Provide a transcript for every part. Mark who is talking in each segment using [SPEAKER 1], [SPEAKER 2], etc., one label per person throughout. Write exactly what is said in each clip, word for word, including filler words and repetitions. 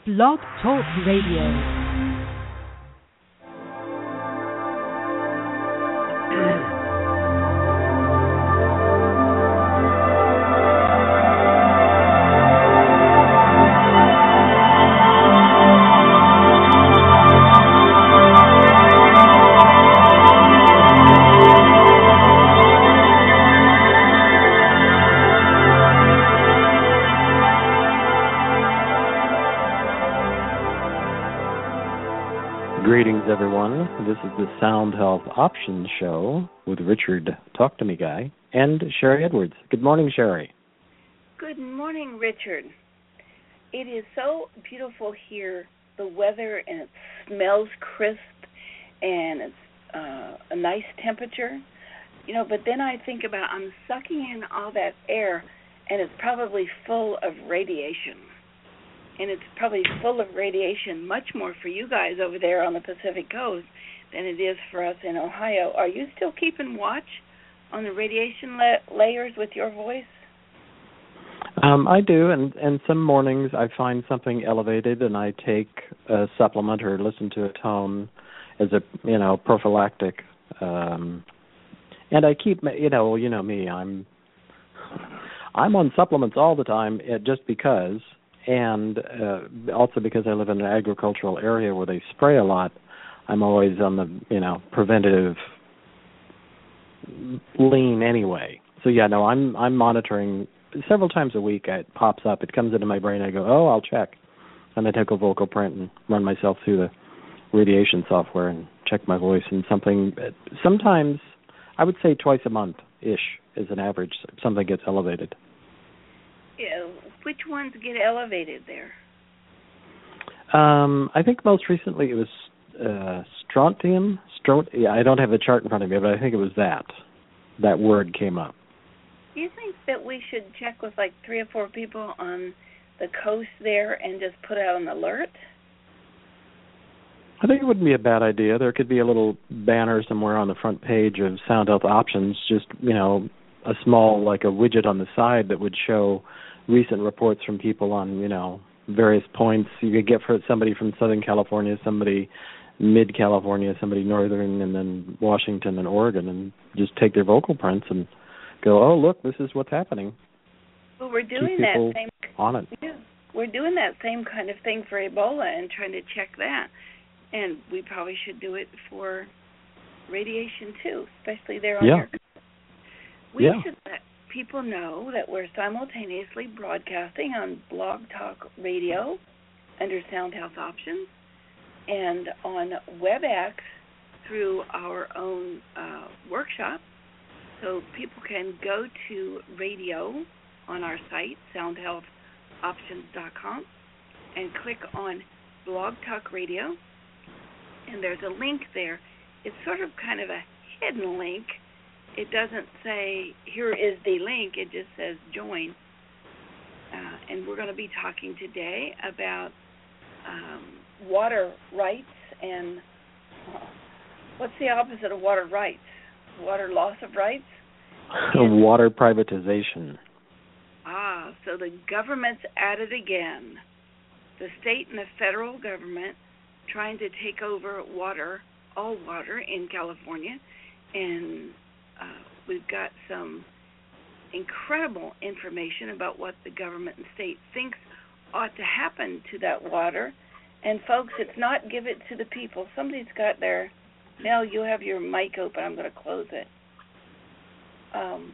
[SPEAKER 1] Blog Talk Radio.
[SPEAKER 2] Greetings, everyone. This is the Sound Health Options Show with Richard Talk to Me Guy and Sherry Edwards. Good morning, Sherry.
[SPEAKER 3] Good morning, Richard. It is so beautiful here, the weather, and it smells crisp, and it's uh, a nice temperature. You know, but then I think about I'm sucking in all that air, and it's probably full of radiation. And it's probably full of radiation, much more for you guys over there on the Pacific Coast than it is for us in Ohio. Are you still keeping watch on the radiation la- layers with your voice?
[SPEAKER 2] Um, I do, and, and some mornings I find something elevated, and I take a supplement or listen to a tone as a, you know, prophylactic. Um, and I keep, you know, you know me, I'm, I'm on supplements all the time uh, just because. And uh, also because I live in an agricultural area where they spray a lot, I'm always on the, you know, preventative lean anyway. So yeah, no, I'm I'm monitoring several times a week. It pops up, it comes into my brain. I go, oh, I'll check, and I take a vocal print and run myself through the radiation software and check my voice. And something, sometimes I would say twice a month ish is an average. Something gets elevated.
[SPEAKER 3] Yeah, which ones get elevated there?
[SPEAKER 2] Um, I think most recently it was uh, strontium. Stront- yeah, I don't have the chart in front of me, but I think it was that. That word came up.
[SPEAKER 3] Do you think that we should check with like three or four people on the coast there and just put out an alert?
[SPEAKER 2] I think it wouldn't be a bad idea. There could be a little banner somewhere on the front page of Sound Health Options, just, you know, a small, like a widget on the side that would show recent reports from people on, you know, various points. You could get for somebody from Southern California, somebody mid-California, somebody northern, and then Washington and Oregon, and just take their vocal prints and go, oh, look, this is what's happening.
[SPEAKER 3] Well, we're doing
[SPEAKER 2] Keep people
[SPEAKER 3] that same
[SPEAKER 2] on it.
[SPEAKER 3] Yeah, we're doing that same kind of thing for Ebola and trying to check that. And we probably should do it for radiation, too, especially there on
[SPEAKER 2] yeah.
[SPEAKER 3] your... We
[SPEAKER 2] yeah.
[SPEAKER 3] should let people know that we're simultaneously broadcasting on Blog Talk Radio under Sound Health Options and on WebEx through our own uh, workshop. So people can go to radio on our site, sound health options dot com, and click on Blog Talk Radio, and there's a link there. It's sort of kind of a hidden link. It doesn't say, here is the link. It just says join. Uh, and we're going to be talking today about um, water rights and uh, what's the opposite of water rights? Water loss of rights?
[SPEAKER 2] And water privatization.
[SPEAKER 3] Ah, so the government's at it again. The state and the federal government trying to take over water, all water in California, and Uh, we've got some incredible information about what the government and state thinks ought to happen to that water. And, folks, it's not give it to the people. Somebody's got their, Mel, you have your mic open. I'm going to close it. Um,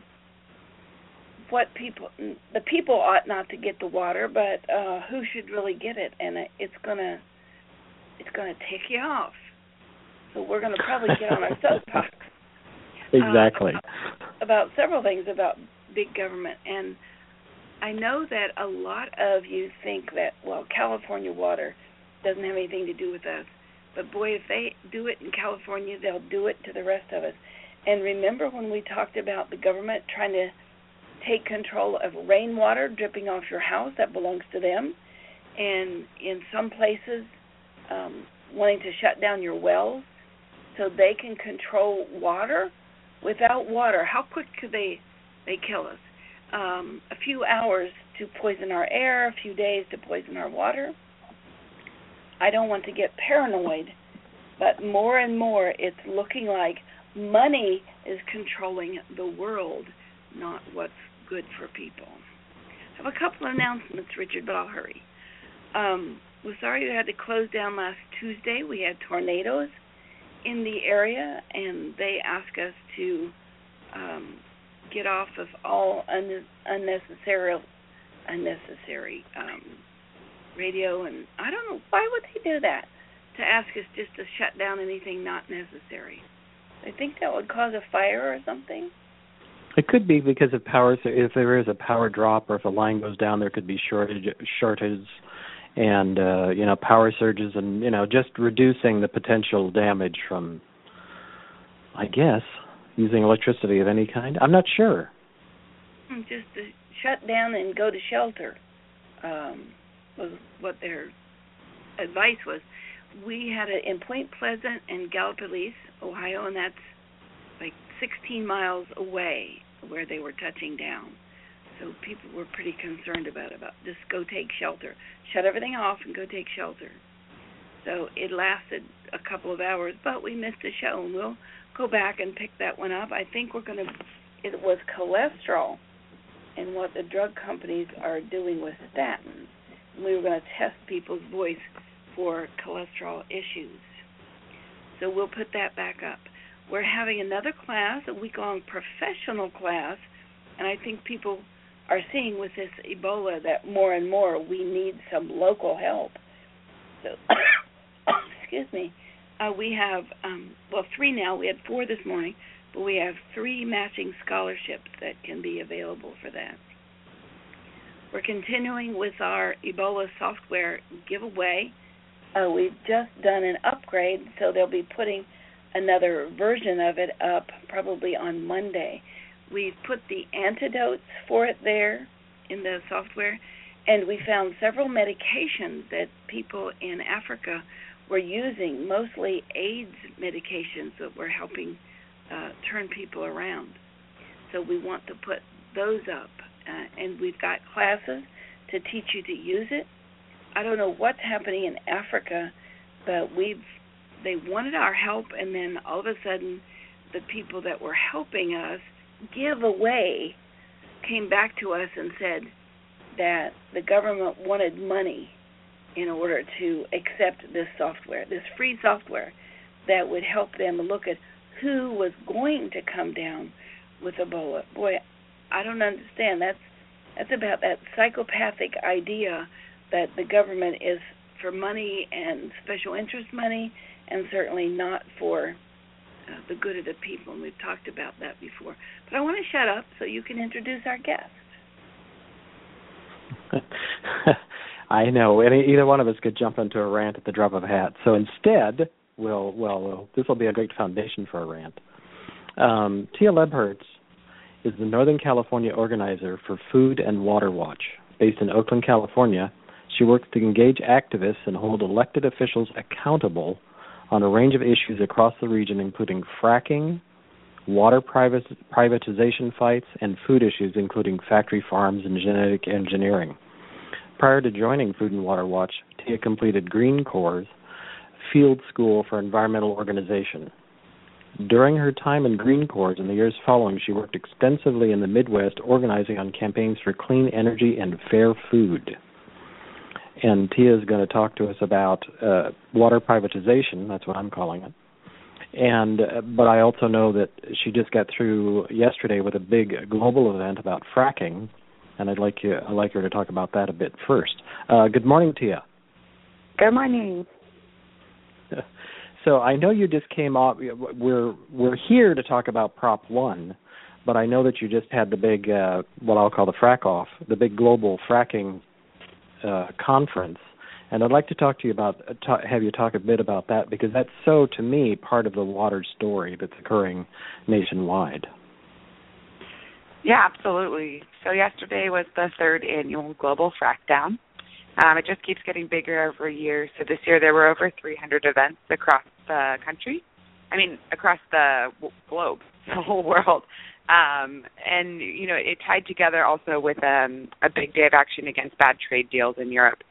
[SPEAKER 3] what people, the people ought not to get the water, but uh, who should really get it? And it's going to, it's going to tick you off. So we're going to probably get on our soapbox.
[SPEAKER 2] Exactly.
[SPEAKER 3] Uh, about, about several things about big government. And I know that a lot of you think that, well, California water doesn't have anything to do with us. But, boy, if they do it in California, they'll do it to the rest of us. And remember when we talked about the government trying to take control of rainwater dripping off your house that belongs to them, and in some places um, wanting to shut down your wells so they can control water? Without water, how quick could they they kill us? Um, a few hours to poison our air, a few days to poison our water. I don't want to get paranoid, but more and more it's looking like money is controlling the world, not what's good for people. I have a couple of announcements, Richard, but I'll hurry. Um, we're sorry we had to close down last Tuesday. We had tornadoes in the area, and they asked us to um, get off of all un- unnecessary, unnecessary um, radio. And I don't know, why would they do that? To ask us just to shut down anything not necessary. I think that would cause a fire or something.
[SPEAKER 2] It could be because of power. If there is a power drop or if a line goes down, there could be shortage, shortages and, uh, you know, power surges and, you know, just reducing the potential damage from, I guess, using electricity of any kind. I'm not sure.
[SPEAKER 3] Just to shut down and go to shelter um, was what their advice was. We had it in Point Pleasant and Gallipolis, Ohio, and that's like sixteen miles away where they were touching down. So people were pretty concerned about it, about just go take shelter. Shut everything off and go take shelter. So it lasted a couple of hours, but we missed a show, and we'll go back and pick that one up. I think we're going to, it was cholesterol and what the drug companies are doing with statins. We were going to test people's voice for cholesterol issues. So we'll put that back up. We're having another class, a week-long professional class, and I think people are seeing with this Ebola that more and more we need some local help. So, excuse me, uh, we have, um, well, three now. We had four this morning, but we have three matching scholarships that can be available for that. We're continuing with our Ebola software giveaway. Uh, we've just done an upgrade, so they'll be putting another version of it up probably on Monday. We've put the antidotes for it there in the software, and we found several medications that people in Africa were using, mostly AIDS medications that were helping uh, turn people around. So we want to put those up, uh, and we've got classes to teach you to use it. I don't know what's happening in Africa, but we've they wanted our help, and then all of a sudden the people that were helping us give away came back to us and said that the government wanted money in order to accept this software, this free software that would help them look at who was going to come down with Ebola. Boy, I don't understand. That's that's about that psychopathic idea that the government is for money and special interest money, and certainly not for uh, the good of the people. And we've talked about that before. But I want to shut up so you can introduce our guest.
[SPEAKER 2] I know. Any, either one of us could jump into a rant at the drop of a hat. So instead, we'll, well, we'll this will be a great foundation for a rant. Um, Tia Lebherz is the Northern California organizer for Food and Water Watch. Based in Oakland, California, she works to engage activists and hold elected officials accountable on a range of issues across the region, including fracking, water privat- privatization fights, and food issues, including factory farms and genetic engineering. Prior to joining Food and Water Watch, Tia completed Green Corps' Field School for Environmental Organization. During her time in Green Corps in the years following, she worked extensively in the Midwest organizing on campaigns for clean energy and fair food. And Tia is going to talk to us about uh, water privatization, that's what I'm calling it. And uh, but I also know that she just got through yesterday with a big global event about fracking, and I'd like you, I'd like her to talk about that a bit first. Uh, good morning, Tia.
[SPEAKER 4] Good morning.
[SPEAKER 2] So I know you just came off. We're we're here to talk about Prop One, but I know that you just had the big, uh, what I'll call the frack off, the big global fracking uh, conference, and I'd like to talk to you about, talk, have you talk a bit about that, because that's so, to me, part of the water story that's occurring nationwide.
[SPEAKER 4] Yeah, absolutely. So yesterday was the third annual Global Frackdown. Um, it just keeps getting bigger every year. So this year there were over three hundred events across the country. I mean, across the w- globe, the whole world. Um, and, you know, it tied together also with um, a big day of action against bad trade deals in Europe.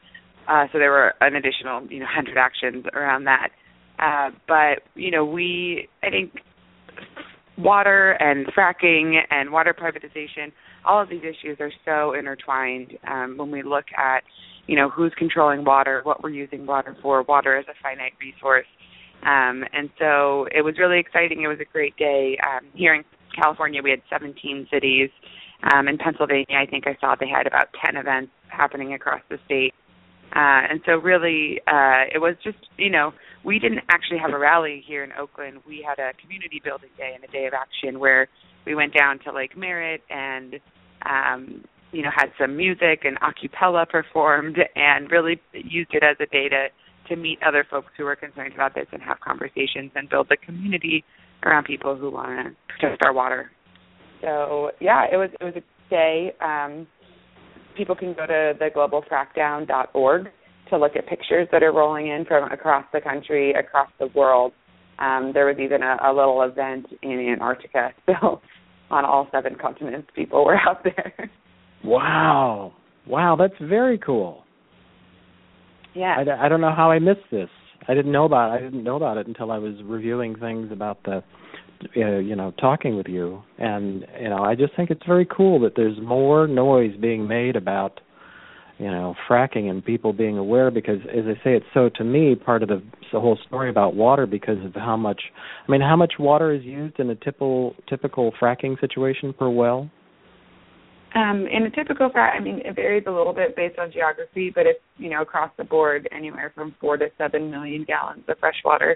[SPEAKER 4] Uh, so there were an additional, you know, one hundred actions around that. Uh, but, you know, we, I think water and fracking and water privatization, all of these issues are so intertwined um, when we look at, you know, who's controlling water, what we're using water for. Water is a finite resource. Um, and so it was really exciting. It was a great day. Um, here in California, we had seventeen cities. Um, in Pennsylvania, I think I saw they had about ten events happening across the state. Uh, and so really, uh, it was just, you know, we didn't actually have a rally here in Oakland. We had a community building day and a day of action where we went down to Lake Merritt and, um, you know, had some music and a cappella performed and really used it as a day to, to meet other folks who were concerned about this and have conversations and build a community around people who want to protect our water. So, yeah, it was it was a day. Um, people can go to the global frackdown dot org to look at pictures that are rolling in from across the country, across the world. Um, there was even a, a little event in Antarctica, so on all seven continents, people were out there.
[SPEAKER 2] Wow. Wow, that's very cool.
[SPEAKER 4] Yeah.
[SPEAKER 2] I, I don't know how I missed this. I didn't know about it. I didn't know about it until I was reviewing things about the, uh, you know, talking with you. And, you know, I just think it's very cool that there's more noise being made about, you know, fracking and people being aware because, as I say, it's so, to me, part of the, the whole story about water because of how much, I mean, how much water is used in a typical, typical fracking situation per well?
[SPEAKER 4] Um, in a typical frac, I mean, it varies a little bit based on geography, but it's, you know, across the board, anywhere from four to seven million gallons of fresh water.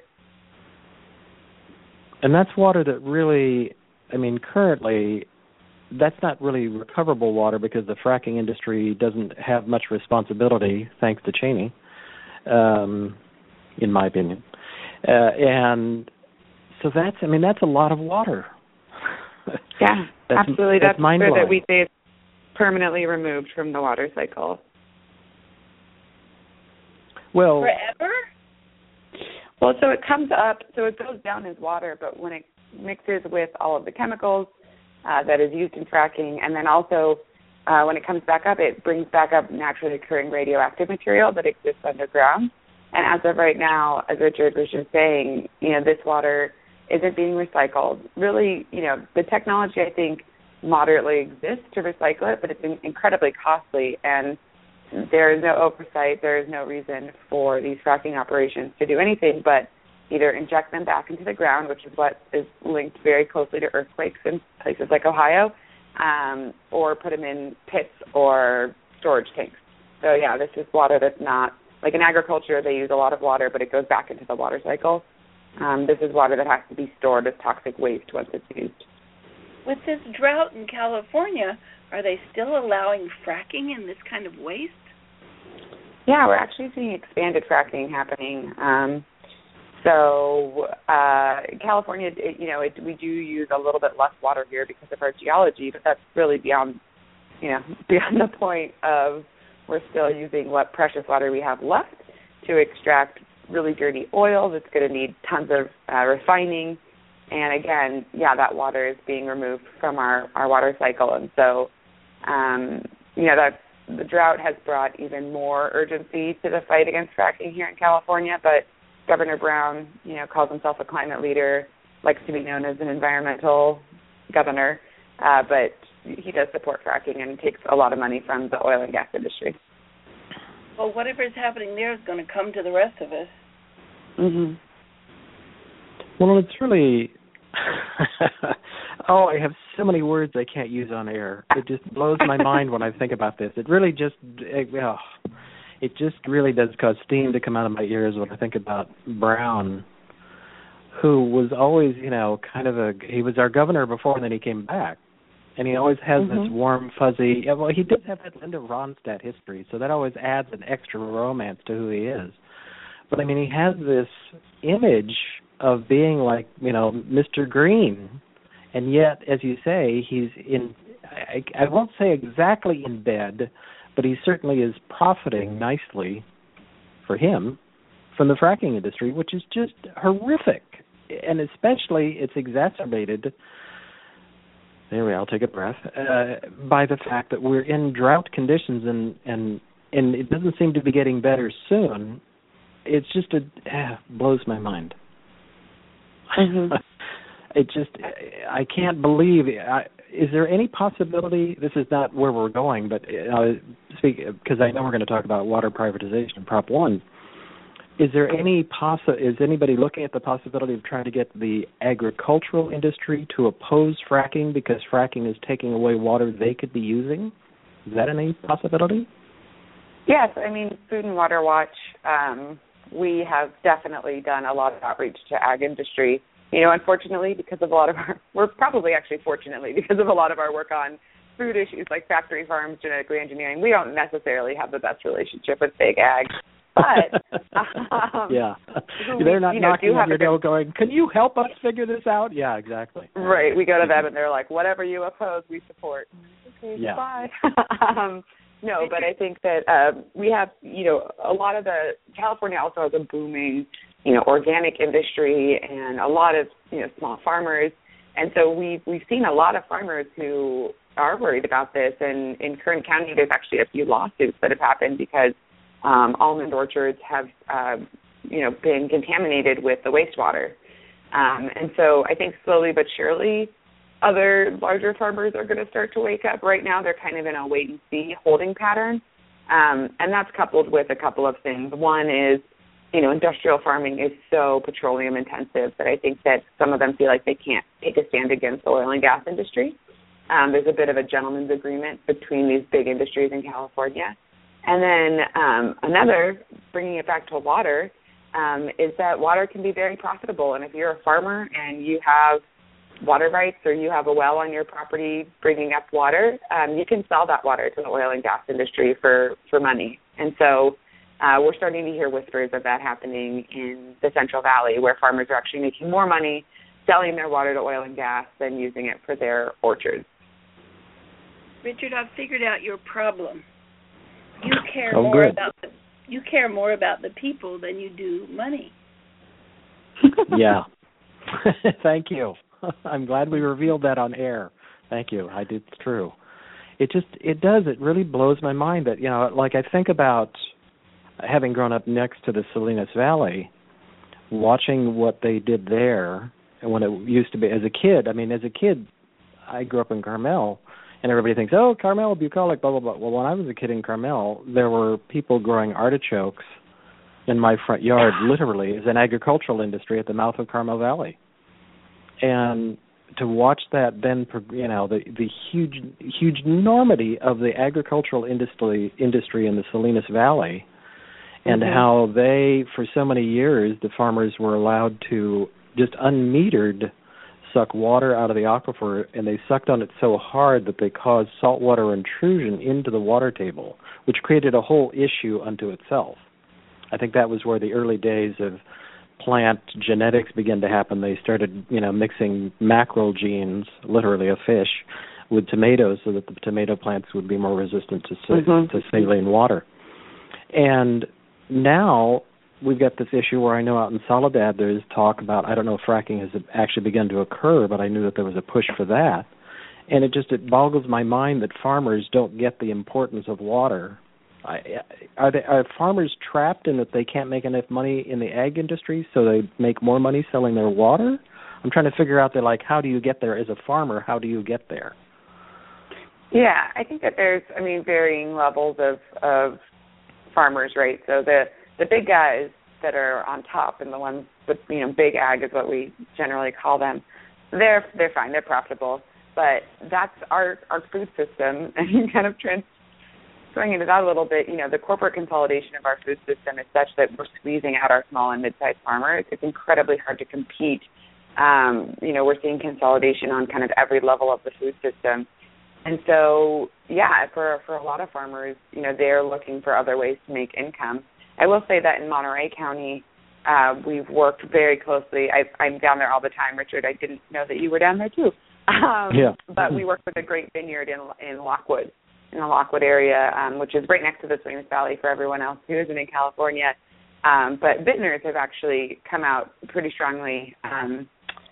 [SPEAKER 2] And that's water that really, I mean, currently, that's not really recoverable water because the fracking industry doesn't have much responsibility, thanks to Cheney, um, in my opinion. Uh, and so that's, I mean, that's a lot of water.
[SPEAKER 4] Yeah,
[SPEAKER 2] that's,
[SPEAKER 4] absolutely.
[SPEAKER 2] That's,
[SPEAKER 4] that's where that we say it's permanently removed from the water cycle.
[SPEAKER 2] Well,
[SPEAKER 3] forever?
[SPEAKER 4] Well, so it comes up, so it goes down as water, but when it mixes with all of the chemicals uh, that is used in fracking, and then also uh, when it comes back up, it brings back up naturally occurring radioactive material that exists underground. And as of right now, as Richard was just saying, you know, this water isn't being recycled. Really, you know, the technology, I think, moderately exists to recycle it, but it's incredibly costly, and there is no oversight. There is no reason for these fracking operations to do anything but either inject them back into the ground, which is what is linked very closely to earthquakes in places like Ohio, um, or put them in pits or storage tanks. So, yeah, this is water that's not, like in agriculture, they use a lot of water, but it goes back into the water cycle. Um, this is water that has to be stored as toxic waste once it's used.
[SPEAKER 3] With this drought in California, are they still allowing fracking in this kind of waste?
[SPEAKER 4] Yeah, we're actually seeing expanded fracking happening. Um, so uh, California, it, you know, it, we do use a little bit less water here because of our geology, but that's really beyond, you know, beyond the point of we're still using what precious water we have left to extract really dirty oil that's going to need tons of uh, refining. And again, yeah, that water is being removed from our, our water cycle. And so, um, you know, that the drought has brought even more urgency to the fight against fracking here in California. But Governor Brown, you know, calls himself a climate leader, likes to be known as an environmental governor, uh, but he does support fracking and takes a lot of money from the oil and gas industry.
[SPEAKER 3] Well, whatever is happening there is going to come to the rest of us.
[SPEAKER 4] Mm-hmm.
[SPEAKER 2] Well, it's really, oh, I have so many words I can't use on air. It just blows my mind when I think about this. It really just, it, oh, it just really does cause steam to come out of my ears when I think about Brown, who was always, you know, kind of a, he was our governor before and then he came back. And he always has mm-hmm. this warm, fuzzy, yeah, well, he does have that Linda Ronstadt history, so that always adds an extra romance to who he is. But, I mean, he has this image of being like, you know, Mister Green. And yet, as you say, he's in, I, I won't say exactly in bed, but he certainly is profiting nicely for him from the fracking industry, which is just horrific. And especially it's exacerbated, anyway, I'll take a breath, uh, by the fact that we're in drought conditions and, and and it doesn't seem to be getting better soon. It's just a eh, blows my mind.
[SPEAKER 4] Mm-hmm.
[SPEAKER 2] It just I can't believe. I, is there any possibility? This is not where we're going, but uh, speak because I know we're going to talk about water privatization, Prop One. Is there any possi- Is anybody looking at the possibility of trying to get the agricultural industry to oppose fracking because fracking is taking away water they could be using? Is that any possibility?
[SPEAKER 4] Yes, I mean, Food and Water Watch, um, we have definitely done a lot of outreach to ag industry. You know, unfortunately, because of a lot of our, we're probably actually fortunately, because of a lot of our work on food issues like factory farms, genetically engineering, we don't necessarily have the best relationship with big ag. But um,
[SPEAKER 2] yeah,
[SPEAKER 4] we,
[SPEAKER 2] they're not
[SPEAKER 4] you know,
[SPEAKER 2] knocking on your
[SPEAKER 4] good,
[SPEAKER 2] door going, "Can you help us figure this out?" Yeah, exactly.
[SPEAKER 4] Right. We go to them and they're like, "Whatever you oppose, we support." Okay,
[SPEAKER 2] yeah.
[SPEAKER 4] bye. um, no, but I think that uh, we have, you know, a lot of the California also has a booming, you know, organic industry and a lot of, you know, small farmers, and so we've we've seen a lot of farmers who are worried about this. And in Kern County, there's actually a few lawsuits that have happened because Um, almond orchards have, uh, you know, been contaminated with the wastewater. Um, and so I think slowly but surely other larger farmers are going to start to wake up. Right now they're kind of in a wait-and-see holding pattern, um, and that's coupled with a couple of things. One is, you know, industrial farming is so petroleum intensive that I think that some of them feel like they can't take a stand against the oil and gas industry. Um, there's a bit of a gentleman's agreement between these big industries in California. And then um, another, bringing it back to water, um, is that water can be very profitable. And if you're a farmer and you have water rights or you have a well on your property bringing up water, um, you can sell that water to the oil and gas industry for, for money. And so uh, we're starting to hear whispers of that happening in the Central Valley, where farmers are actually making more money selling their water to oil and gas than using it for their orchards.
[SPEAKER 3] Richard, I've figured out your problem. You care
[SPEAKER 2] oh,
[SPEAKER 3] more
[SPEAKER 2] good.
[SPEAKER 3] about the you care more about the people than you do money.
[SPEAKER 2] Yeah. Thank you. I'm glad we revealed that on air. Thank you. I did. It's true. It just it does. It really blows my mind that, you know, like I think about having grown up next to the Salinas Valley, watching what they did there, and when it used to be as a kid. I mean, as a kid, I grew up in Carmel. And everybody thinks, oh, Carmel, bucolic, blah, blah, blah. Well, when I was a kid in Carmel, there were people growing artichokes in my front yard, literally, as an agricultural industry at the mouth of Carmel Valley. And to watch that then, you know, the, the huge huge enormity of the agricultural industry industry in the Salinas Valley, and mm-hmm. how they, for so many years, the farmers were allowed to just unmetered suck water out of the aquifer, and they sucked on it so hard that they caused saltwater intrusion into the water table, which created a whole issue unto itself. I think that was where the early days of plant genetics began to happen. They started, you know, mixing mackerel genes, literally a fish, with tomatoes so that the tomato plants would be more resistant to, mm-hmm. to saline water. And now we've got this issue where I know out in Soledad there's talk about, I don't know if fracking has actually begun to occur, but I knew that there was a push for that. And it just, it boggles my mind that farmers don't get the importance of water. I, are, they, are farmers trapped in that they can't make enough money in the ag industry, so they make more money selling their water? I'm trying to figure out, they're like, how do you get there as a farmer? How do you get there?
[SPEAKER 4] Yeah, I think that there's, I mean, varying levels of, of farmers, right? So the The big guys that are on top and the ones with, you know, big ag is what we generally call them, they're they're fine, they're profitable. But that's our, our food system, and kind of trans, going into that a little bit, you know, the corporate consolidation of our food system is such that we're squeezing out our small and mid-sized farmers. It's incredibly hard to compete. Um, you know, we're seeing consolidation on kind of every level of the food system. And so, yeah, for for a lot of farmers, you know, they're looking for other ways to make income. I will say that in Monterey County, uh, we've worked very closely. I, I'm down there all the time, Richard. I didn't know that you were down there too. Um,
[SPEAKER 2] yeah.
[SPEAKER 4] But we work with a great vineyard in in Lockwood, in the Lockwood area, um, which is right next to the Salinas Valley for everyone else who isn't in California. Um, but vintners have actually come out pretty strongly um,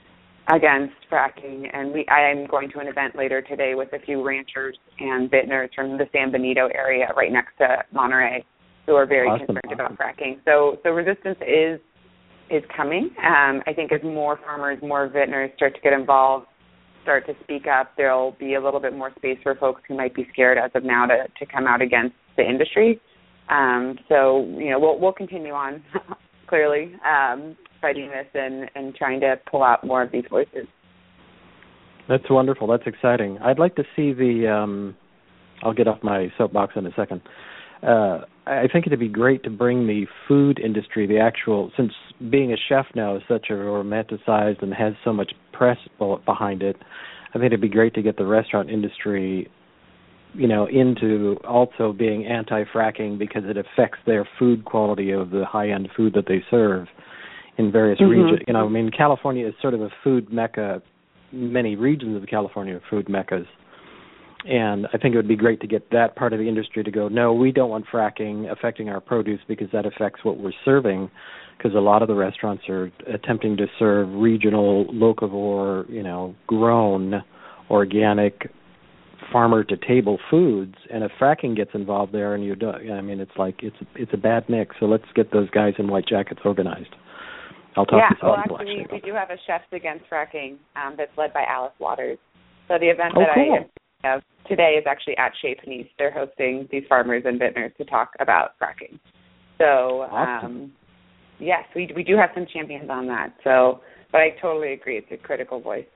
[SPEAKER 4] against fracking, and we I am going to an event later today with a few ranchers and vintners from the San Benito area right next to Monterey who are very
[SPEAKER 2] awesome.
[SPEAKER 4] concerned about fracking. So so resistance is is coming. Um, I think as more farmers, more vintners start to get involved, start to speak up, there'll be a little bit more space for folks who might be scared as of now to, to come out against the industry. Um, so, you know, we'll, we'll continue on, clearly, um, fighting this and, and trying to pull out more of these voices.
[SPEAKER 2] That's wonderful. That's exciting. I'd like to see the, um, I'll get off my soapbox in a second. Uh, I think it'd be great to bring the food industry, the actual, since being a chef now is such a romanticized and has so much press behind it, I think it'd be great to get the restaurant industry, you know, into also being anti-fracking because it affects their food quality of the high-end food that they serve in various
[SPEAKER 4] mm-hmm.
[SPEAKER 2] regions. You know, I mean, California is sort of a food mecca. Many regions of California are food meccas. And I think it would be great to get that part of the industry to go, no, we don't want fracking affecting our produce because that affects what we're serving, because a lot of the restaurants are attempting to serve regional, locavore, you know, grown, organic, farmer-to-table foods. And if fracking gets involved there, and you do, I mean, it's like it's it's a bad mix. So let's get those guys in white jackets organized. I'll talk
[SPEAKER 4] yeah,
[SPEAKER 2] to some
[SPEAKER 4] well,
[SPEAKER 2] people,
[SPEAKER 4] actually,
[SPEAKER 2] actually.
[SPEAKER 4] we do have a Chefs Against Fracking um, that's led by Alice Waters. So the event
[SPEAKER 2] oh,
[SPEAKER 4] that
[SPEAKER 2] cool.
[SPEAKER 4] I have today is actually at Chez Panisse. They're hosting these farmers and vintners to talk about fracking. So,
[SPEAKER 2] awesome.
[SPEAKER 4] um, yes, we we do have some champions on that. So, but I totally agree. It's a critical voice.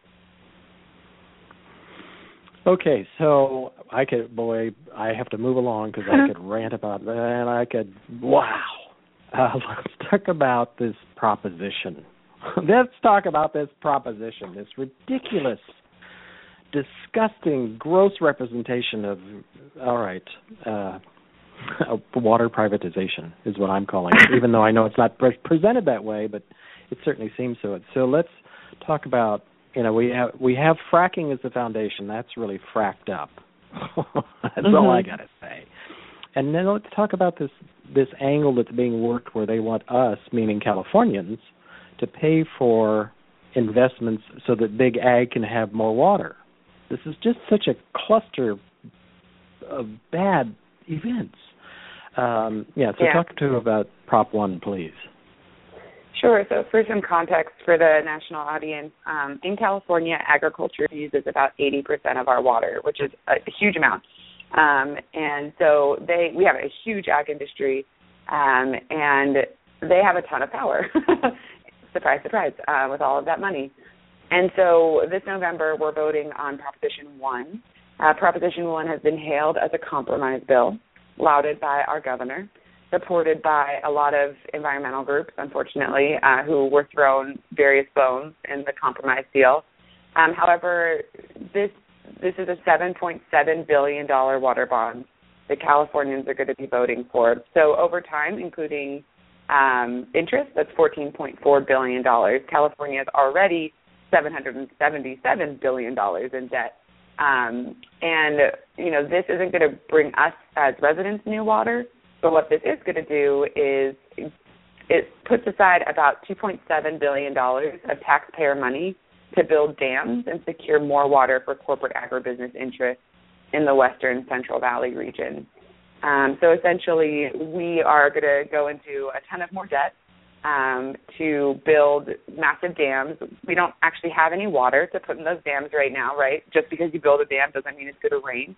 [SPEAKER 2] Okay, so I could, boy, I have to move along because I could rant about that, and I could, wow. Uh, let's talk about this proposition. Let's talk about this proposition, this ridiculous, disgusting, gross representation of, all right, uh, water privatization is what I'm calling it, even though I know it's not pre- presented that way, but it certainly seems so. So let's talk about, you know, we have we have fracking as the foundation. That's really fracked up. That's mm-hmm. all I got to say. And then let's talk about this this angle that's being worked where they want us, meaning Californians, to pay for investments so that big ag can have more water. This is just such a cluster of bad events. Um, yeah, so
[SPEAKER 4] yeah.
[SPEAKER 2] talk to about Prop one, please.
[SPEAKER 4] Sure. So for some context for the national audience, um, in California, agriculture uses about eighty percent of our water, which is a, a huge amount. Um, and so they we have a huge ag industry, um, and they have a ton of power. Surprise, surprise, uh, with all of that money. And so this November, we're voting on Proposition one. Uh, Proposition one has been hailed as a compromise bill, lauded by our governor, supported by a lot of environmental groups, unfortunately, uh, who were thrown various bones in the compromise deal. Um, however, this this is a seven point seven billion dollars water bond that Californians are going to be voting for. So over time, including um, interest, that's fourteen point four billion dollars. California is already seven hundred seventy-seven billion dollars in debt. Um, and, you know, this isn't going to bring us as residents new water, but what this is going to do is it puts aside about two point seven billion dollars of taxpayer money to build dams and secure more water for corporate agribusiness interests in the western Central Valley region. Um, so essentially, we are going to go into a ton of more debt um, to build massive dams. We don't actually have any water to put in those dams right now, right? Just because you build a dam doesn't mean it's going to rain.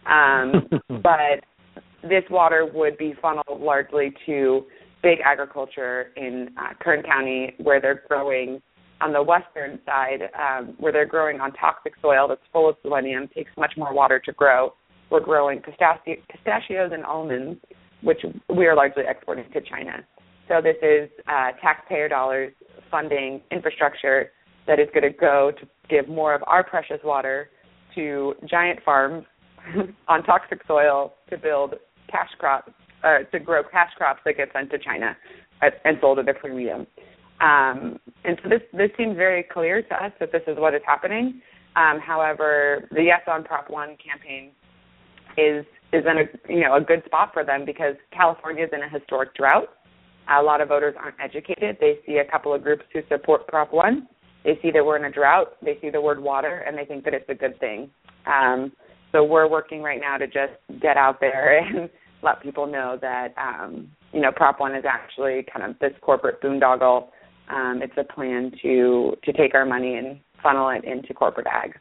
[SPEAKER 4] Um, but this water would be funneled largely to big agriculture in uh, Kern County, where they're growing on the western side, um, where they're growing on toxic soil that's full of selenium, takes much more water to grow. We're growing pistachi- pistachios and almonds, which we are largely exporting to China. So this is uh, taxpayer dollars funding infrastructure that is going to go to give more of our precious water to giant farms on toxic soil to build cash crops, uh, to grow cash crops that get sent to China and sold at a premium. Um, and so this, this seems very clear to us that this is what is happening. Um, however, the Yes on Prop one campaign is is in a you know a good spot for them because California is in a historic drought. A lot of voters aren't educated. They see a couple of groups who support Prop one, they see that we're in a drought, they see the word water, and they think that it's a good thing. Um, so we're working right now to just get out there and let people know that, um, you know, Prop one is actually kind of this corporate boondoggle. Um, it's a plan to, to take our money and funnel it into corporate ag.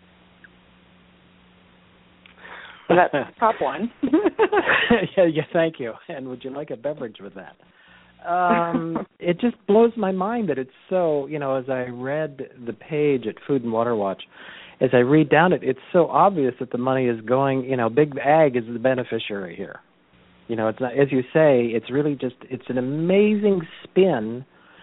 [SPEAKER 4] So that's Prop one.
[SPEAKER 2] yeah, yeah, thank you. And would you like a beverage with that? Um, it just blows my mind that it's so, you know, as I read the page at Food and Water Watch, as I read down it, it's so obvious that the money is going, you know, Big Ag is the beneficiary here. You know, it's not, as you say, it's really just, it's an amazing spin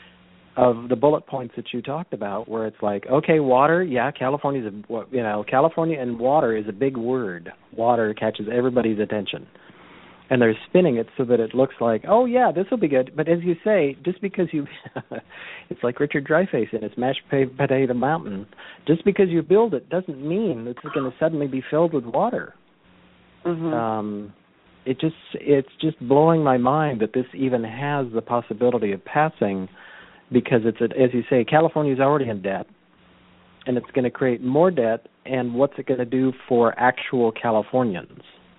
[SPEAKER 2] of the bullet points that you talked about, where it's like, okay, water, yeah, California's a, you know, California and water is a big word. Water catches everybody's attention. And they're spinning it so that it looks like, oh, yeah, this will be good. But as you say, just because you, it's like Richard Dreyfuss in his Mashed Potato Mountain, just because you build it doesn't mean it's going to suddenly be filled with water.
[SPEAKER 4] Mm-hmm.
[SPEAKER 2] Um, it just, it's just blowing my mind that this even has the possibility of passing, because it's, a, as you say, California's already in debt, and it's going to create more debt, and what's it going to do for actual Californians?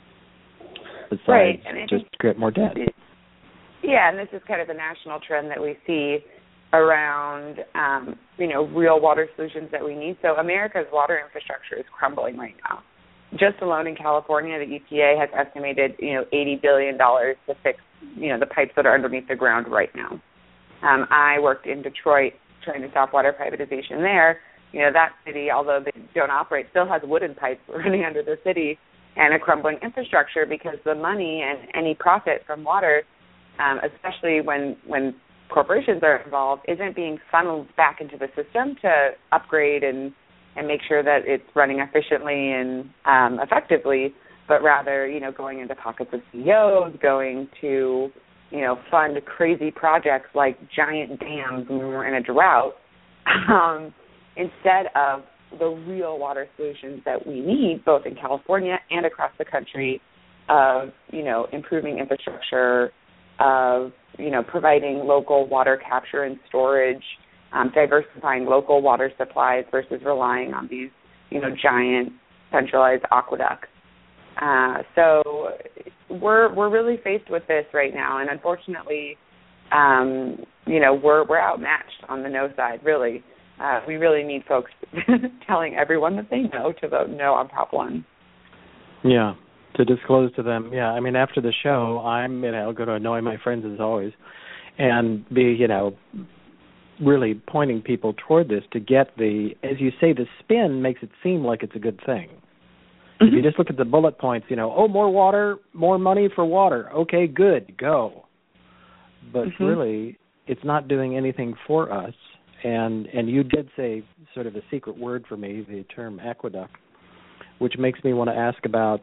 [SPEAKER 2] Besides
[SPEAKER 4] right, and
[SPEAKER 2] just
[SPEAKER 4] think,
[SPEAKER 2] create more debt.
[SPEAKER 4] Yeah, and this is kind of the national trend that we see around, um, you know, real water solutions that we need. So America's water infrastructure is crumbling right now. Just alone in California, the E P A has estimated, you know, eighty billion dollars to fix, you know, the pipes that are underneath the ground right now. Um, I worked in Detroit trying to stop water privatization there. You know, that city, although they don't operate, still has wooden pipes running under the city and a crumbling infrastructure, because the money and any profit from water, um, especially when when corporations are involved, isn't being funneled back into the system to upgrade and, and make sure that it's running efficiently and um, effectively, but rather, you know, going into pockets of C E Os, going to, you know, fund crazy projects like giant dams when we're in a drought, um, instead of the real water solutions that we need, both in California and across the country, of, you know, improving infrastructure, of, you know, providing local water capture and storage, um, diversifying local water supplies versus relying on these, you know, giant centralized aqueducts. Uh, so we're we're really faced with this right now, and unfortunately, um, you know, we're we're outmatched on the no side, really. Uh, we really need folks telling everyone that they know to vote no on Prop one.
[SPEAKER 2] Yeah, to disclose to them. Yeah, I mean, after the show, I'm, you know, going to annoy my friends as always and be, you know, really pointing people toward this to get the, as you say, the spin makes it seem like it's a good thing. Mm-hmm. If you just look at the bullet points, you know, oh, more water, more money for water. Okay, good, go. But mm-hmm. really, it's not doing anything for us. And and you did say sort of a secret word for me, the term aqueduct, which makes me want to ask about,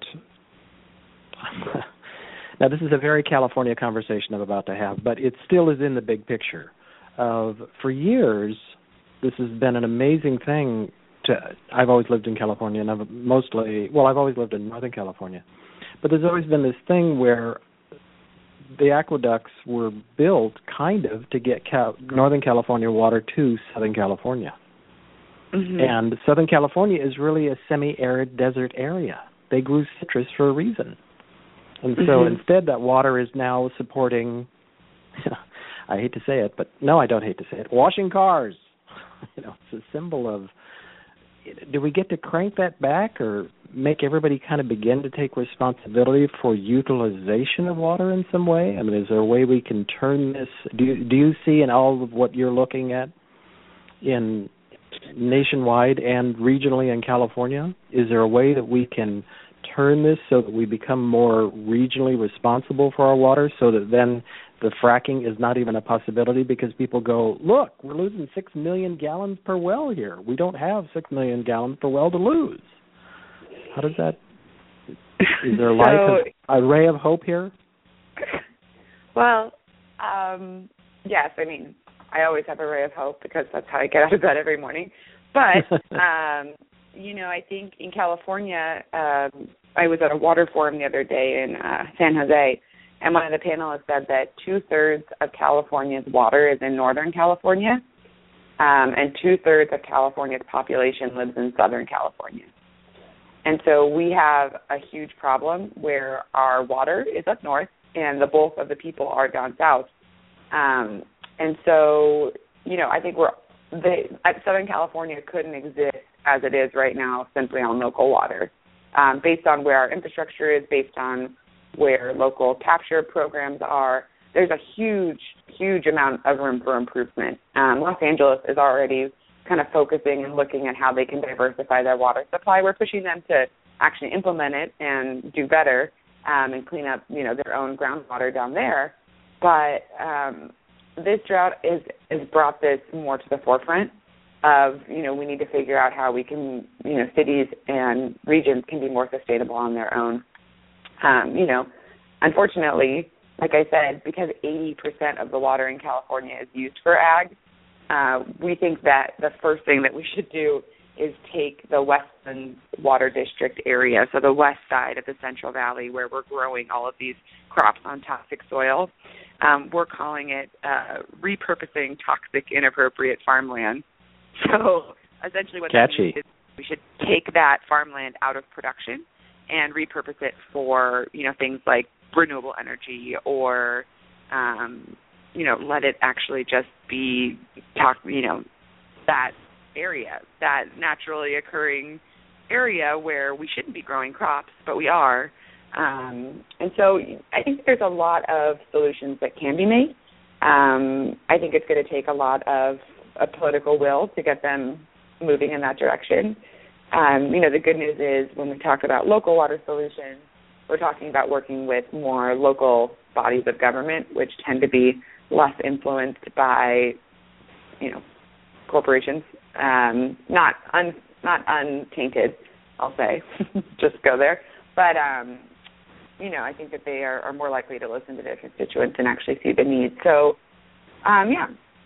[SPEAKER 2] now this is a very California conversation I'm about to have, but it still is in the big picture of, for years, this has been an amazing thing to, I've always lived in California, and I've mostly, well, I've always lived in Northern California, but there's always been this thing where the aqueducts were built kind of to get Cal- Northern California water to Southern California. Mm-hmm. And Southern California is really a semi-arid desert area. They grew citrus for a reason. And so mm-hmm. instead that water is now supporting, I hate to say it, but no, I don't hate to say it, washing cars. You know, it's a symbol of, do we get to crank that back or make everybody kind of begin to take responsibility for utilization of water in some way? I mean, is there a way we can turn this? Do you, do you see in all of what you're looking at in nationwide and regionally in California, is there a way that we can turn this so that we become more regionally responsible for our water, so that then the fracking is not even a possibility, because people go, look, we're losing six million gallons per well here. We don't have six million gallons per well to lose. How does that, is there a, light
[SPEAKER 4] so,
[SPEAKER 2] of, a ray of hope here?
[SPEAKER 4] Well, um, yes, I mean, I always have a ray of hope because that's how I get out of bed every morning. But, um, you know, I think in California, um, I was at a water forum the other day in uh, San Jose, and one of the panelists said that two-thirds of California's water is in Northern California, um, and two-thirds of California's population lives in Southern California. And so we have a huge problem where our water is up north and the bulk of the people are down south. Um, and so, you know, I think we're they, Southern California couldn't exist as it is right now simply on local water, um, based on where our infrastructure is, based on where local capture programs are. There's a huge, huge amount of room for improvement. Um, Los Angeles is already kind of focusing and looking at how they can diversify their water supply. We're pushing them to actually implement it and do better um, and clean up, you know, their own groundwater down there. But um, this drought is has brought this more to the forefront of, you know, we need to figure out how we can, you know, cities and regions can be more sustainable on their own. Um, you know, unfortunately, like I said, because eighty percent of the water in California is used for ag, Uh, we think that the first thing that we should do is take the Westland Water District area, so the west side of the Central Valley where we're growing all of these crops on toxic soil. Um, we're calling it uh, repurposing toxic inappropriate farmland. So essentially what
[SPEAKER 2] Catchy.
[SPEAKER 4] that means is we should take that farmland out of production and repurpose it for, you know, things like renewable energy or um you know, let it actually just be, talk, you know, that area, that naturally occurring area where we shouldn't be growing crops, but we are. Um, and so I think there's a lot of solutions that can be made. Um, I think it's going to take a lot of a political will to get them moving in that direction. Um, you know, the good news is when we talk about local water solutions, we're talking about working with more local bodies of government, which tend to be less influenced by, you know, corporations. Um, not un, not untainted, I'll say. Just go there. But, um, you know, I think that they are, are more likely to listen to their constituents and actually see the need. So, um, yeah,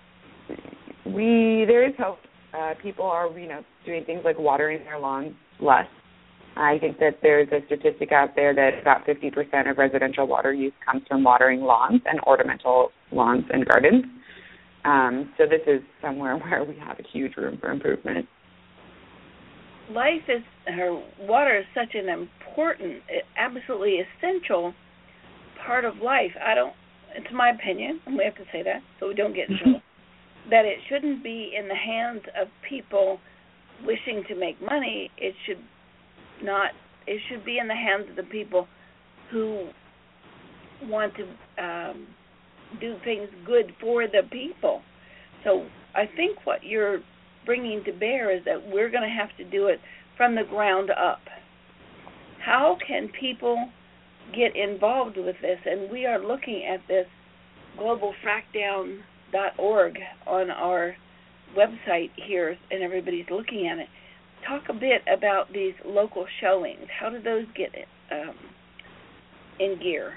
[SPEAKER 4] we there is hope. Uh, people are, you know, doing things like watering their lawns less. I think that there's a statistic out there that about fifty percent of residential water use comes from watering lawns and ornamental lawns and gardens. Um, so this is somewhere where we have a huge room for improvement.
[SPEAKER 3] Life is, or water is such an important, absolutely essential part of life. I don't, it's my opinion, and we have to say that so we don't get in trouble, that it shouldn't be in the hands of people wishing to make money. It should not, it should be in the hands of the people who want to um, do things good for the people. So I think what you're bringing to bear is that we're going to have to do it from the ground up. How can people get involved with this? And we are looking at this global frackdown dot org on our website here, and everybody's looking at it. Talk a bit about these local showings. How do those get um, in gear?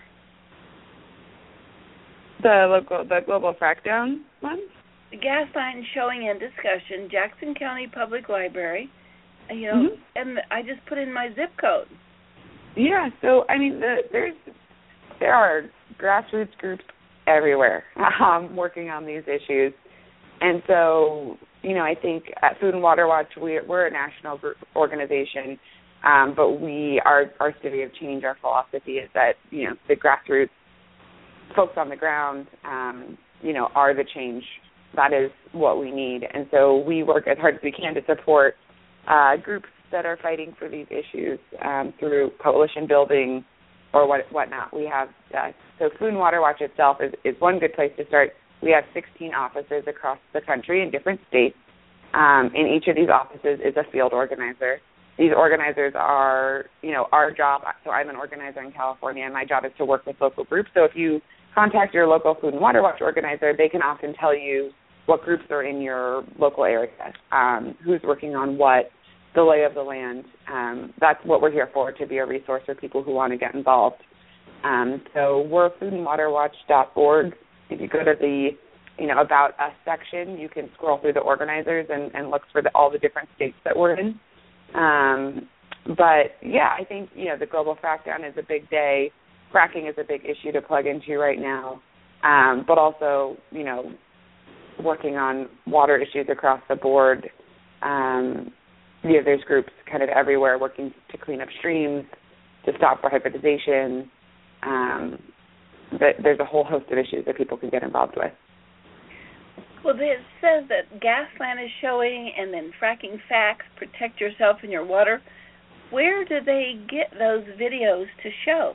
[SPEAKER 4] The local, the global frackdown one?
[SPEAKER 3] The Gasline Showing and Discussion, Jackson County Public Library. You know,
[SPEAKER 4] mm-hmm.
[SPEAKER 3] and I just put in my zip code.
[SPEAKER 4] Yeah. So I mean, the, there's there are grassroots groups everywhere um, working on these issues, and so you know, I think at Food and Water Watch we, we're a national group organization, um, but we our our city of change, our philosophy is that you know the grassroots folks on the ground, um, you know, are the change. That is what we need, and so we work as hard as we can to support uh, groups that are fighting for these issues um, through coalition building or what whatnot. We have uh, so Food and Water Watch itself is, is one good place to start. We have sixteen offices across the country in different states. Um, in each of these offices is a field organizer. These organizers are, you know, our job. So I'm an organizer in California, and my job is to work with local groups. So if you contact your local Food and Water Watch organizer, they can often tell you what groups are in your local area, um, who's working on what, the lay of the land. Um, that's what we're here for, to be a resource for people who want to get involved. Um, so we're food and water watch dot org. If you go to the, you know, About Us section, you can scroll through the organizers and, and look for the, all the different states that we're in. Um, but, yeah, I think, you know, the global frackdown is a big day. Fracking is a big issue to plug into right now. Um, but also, you know, working on water issues across the board. Um, you know, there's groups kind of everywhere working to clean up streams, to stop privatization. Um, but there's a whole host of issues that people can get involved with.
[SPEAKER 3] Well, it says that Gasland is showing, and then Fracking Facts, protect yourself and your water. Where do they get those videos to show?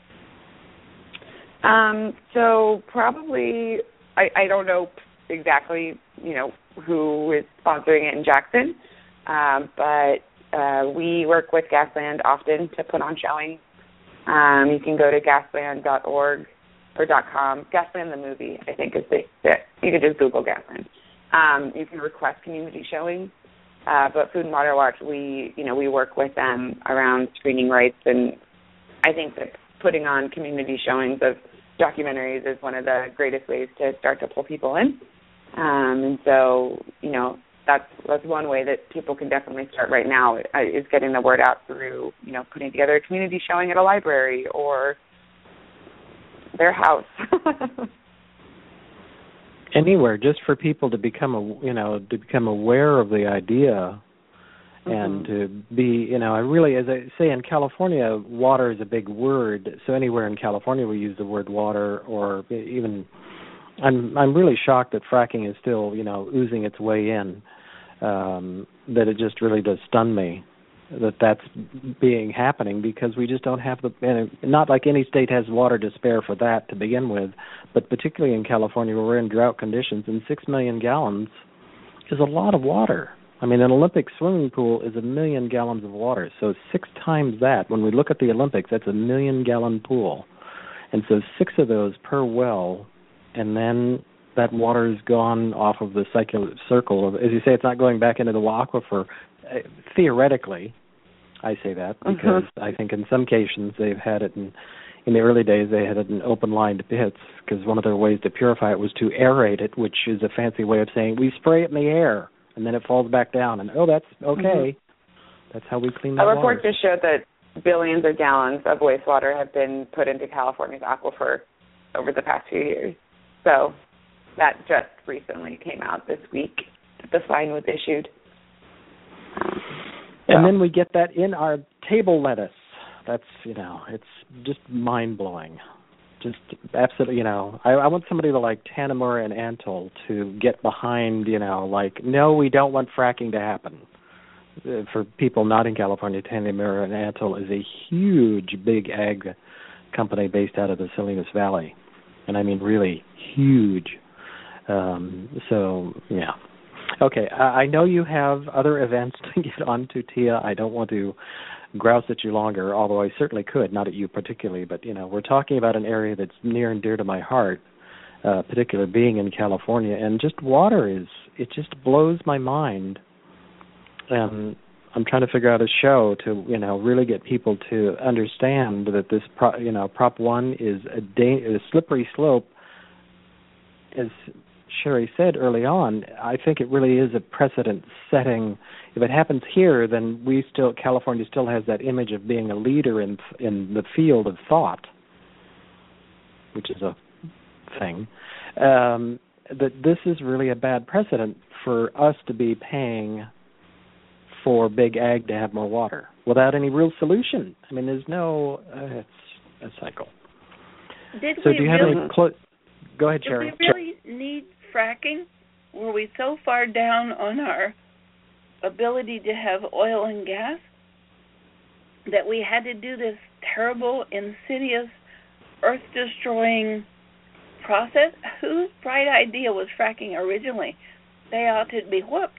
[SPEAKER 4] Um, so probably, I, I don't know exactly, you know, who is sponsoring it in Jackson, um, but uh, we work with Gasland often to put on showings. Um, you can go to gasland dot org or .com. Gasland the movie, I think, is the, the you can just Google Gasland. Um, you can request community showings, uh, but Food and Water Watch, we, you know, we work with them around screening rights, and I think that putting on community showings of documentaries is one of the greatest ways to start to pull people in. Um, and so, you know, that's that's one way that people can definitely start right now, uh, is getting the word out through, you know, putting together a community showing at a library or their house.
[SPEAKER 2] Anywhere, just for people to become, a, you know, to become aware of the idea, mm-hmm. and to be, you know, I really, as I say, in California, water is a big word. So anywhere in California, we use the word water, or even, I'm I'm really shocked that fracking is still, you know, oozing its way in. Um, that it just really does stun me that that's being happening, because we just don't have the, and not like any state has water to spare for that to begin with, but particularly in California where we're in drought conditions, and six million gallons is a lot of water. I mean, an Olympic swimming pool is a million gallons of water, so six times that. When we look at the Olympics, that's a million gallon pool, and so six of those per well, and then that water is gone off of the circle of, as you say, it's not going back into the aquifer. Uh, theoretically, I say that because uh-huh. I think in some cases they've had it in, in the early days they had it in open-lined pits, because one of their ways to purify it was to aerate it, which is a fancy way of saying we spray it in the air and then it falls back down, and oh, that's okay. Mm-hmm. That's how we clean the water.
[SPEAKER 4] A report just showed that billions of gallons of wastewater have been put into California's aquifer over the past few years. So that just recently came out this week. The fine was issued.
[SPEAKER 2] So. And then we get that in our table lettuce. That's, you know, it's just mind-blowing. Just absolutely, you know, I, I want somebody to like Tanimura and Antle to get behind, you know, like, no, we don't want fracking to happen. Uh, for people not in California, Tanimura and Antle is a huge, big ag company based out of the Salinas Valley. And I mean really huge. Um, so, yeah. Okay, I, I know you have other events to get on to, Tia. I don't want to grouse at you longer, although I certainly could, not at you particularly. But, you know, we're talking about an area that's near and dear to my heart, uh, particularly being in California. And just water is, it just blows my mind. And I'm trying to figure out a show to, you know, really get people to understand that this, pro, you know, Prop one is a, da- a slippery slope. As Sherry said early on, I think it really is a precedent-setting. If it happens here, then we still, California still has that image of being a leader in in the field of thought, which is a thing. Um, that this is really a bad precedent for us to be paying for big ag to have more water without any real solution. I mean, there's no, uh, it's a cycle.
[SPEAKER 3] Did
[SPEAKER 2] so
[SPEAKER 3] we
[SPEAKER 2] do you have
[SPEAKER 3] really,
[SPEAKER 2] any clo- Go ahead,
[SPEAKER 3] do
[SPEAKER 2] Sherry.
[SPEAKER 3] Do we really need fracking? Were we so far down on our ability to have oil and gas that we had to do this terrible, insidious, earth-destroying process? Whose bright idea was fracking originally? They ought to be whooped.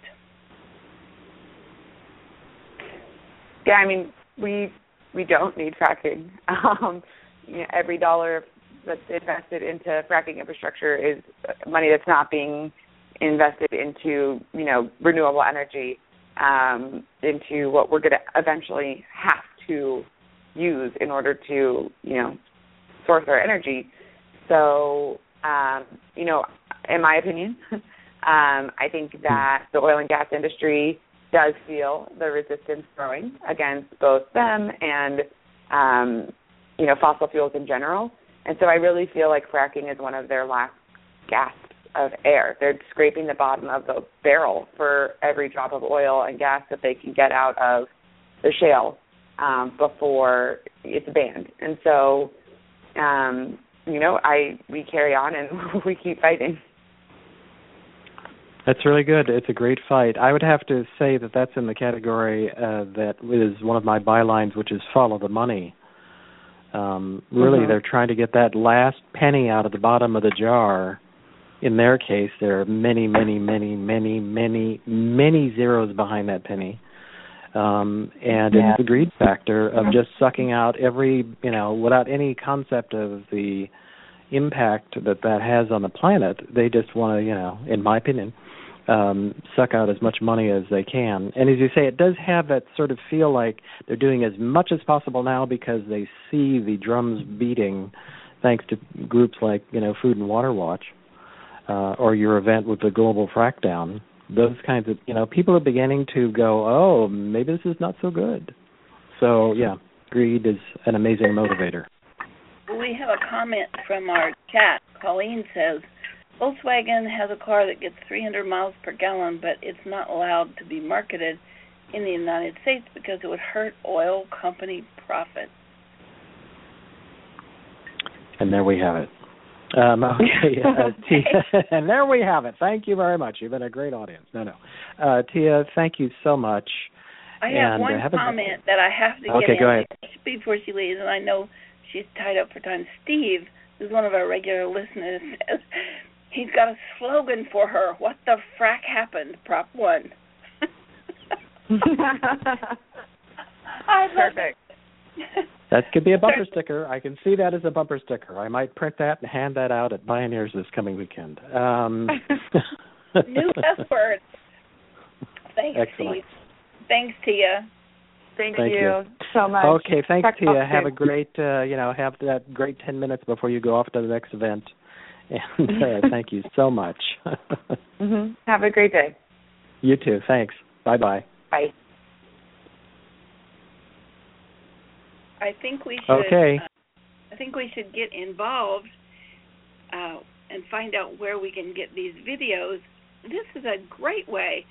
[SPEAKER 4] Yeah, I mean, we we don't need fracking. Um, you know, every dollar that's invested into fracking infrastructure is money that's not being invested into, you know, renewable energy, um, into what we're going to eventually have to use in order to, you know, source our energy. So, um, you know, in my opinion, um, I think that the oil and gas industry does feel the resistance growing against both them and, um, you know, fossil fuels in general. And so I really feel like fracking is one of their last gasps of air. They're scraping the bottom of the barrel for every drop of oil and gas that they can get out of the shale um, before it's banned. And so, um, you know, I we carry on and we keep fighting.
[SPEAKER 2] That's really good. It's a great fight. I would have to say that that's in the category uh, that is one of my bylines, which is follow the money. Um, really, mm-hmm. They're trying to get that last penny out of the bottom of the jar. In their case, there are many, many, many, many, many, many zeros behind that penny. Um, and yeah. It's the greed factor of just sucking out every, you know, without any concept of the impact that that has on the planet. They just want to, you know, in my opinion, um, suck out as much money as they can. And as you say, it does have that sort of feel like they're doing as much as possible now because they see the drums beating thanks to groups like, you know, Food and Water Watch uh, or your event with the Global Frackdown. Those kinds of, you know, people are beginning to go, oh, maybe this is not so good. So, yeah, greed is an amazing motivator.
[SPEAKER 3] We have a comment from our chat. Colleen says, Volkswagen has a car that gets three hundred miles per gallon, but it's not allowed to be marketed in the United States because it would hurt oil company profits.
[SPEAKER 2] And there we have it. Um, okay, uh, Tia, and there we have it. Thank you very much. You've been a great audience. No, no. Uh, Tia, thank you so much.
[SPEAKER 3] I have
[SPEAKER 2] and,
[SPEAKER 3] one
[SPEAKER 2] uh, have
[SPEAKER 3] comment a... that I have to
[SPEAKER 2] okay,
[SPEAKER 3] get in
[SPEAKER 2] go ahead.
[SPEAKER 3] before she leaves, and I know she's tied up for time. Steve, who's one of our regular listeners, says he's got a slogan for her. What the frack happened, Prop One.
[SPEAKER 4] Perfect.
[SPEAKER 2] That could be a bumper sticker. I can see that as a bumper sticker. I might print that and hand that out at Pioneers this coming weekend. Um,
[SPEAKER 3] New buzzword. Thanks,
[SPEAKER 2] Excellent.
[SPEAKER 3] Steve. Thanks, Tia.
[SPEAKER 4] Thank,
[SPEAKER 2] Thank
[SPEAKER 4] you,
[SPEAKER 2] you
[SPEAKER 4] so much.
[SPEAKER 2] Okay, thanks,
[SPEAKER 4] Talk
[SPEAKER 2] Tia. Have
[SPEAKER 4] soon.
[SPEAKER 2] a great, uh, you know, have that great ten minutes before you go off to the next event. And uh, thank you so much.
[SPEAKER 4] mm-hmm. Have a great day.
[SPEAKER 2] You too. Thanks. Bye-bye.
[SPEAKER 4] Bye.
[SPEAKER 3] I think we should.
[SPEAKER 2] Okay.
[SPEAKER 3] Uh, I think we should get involved uh, and find out where we can get these videos. This is a great way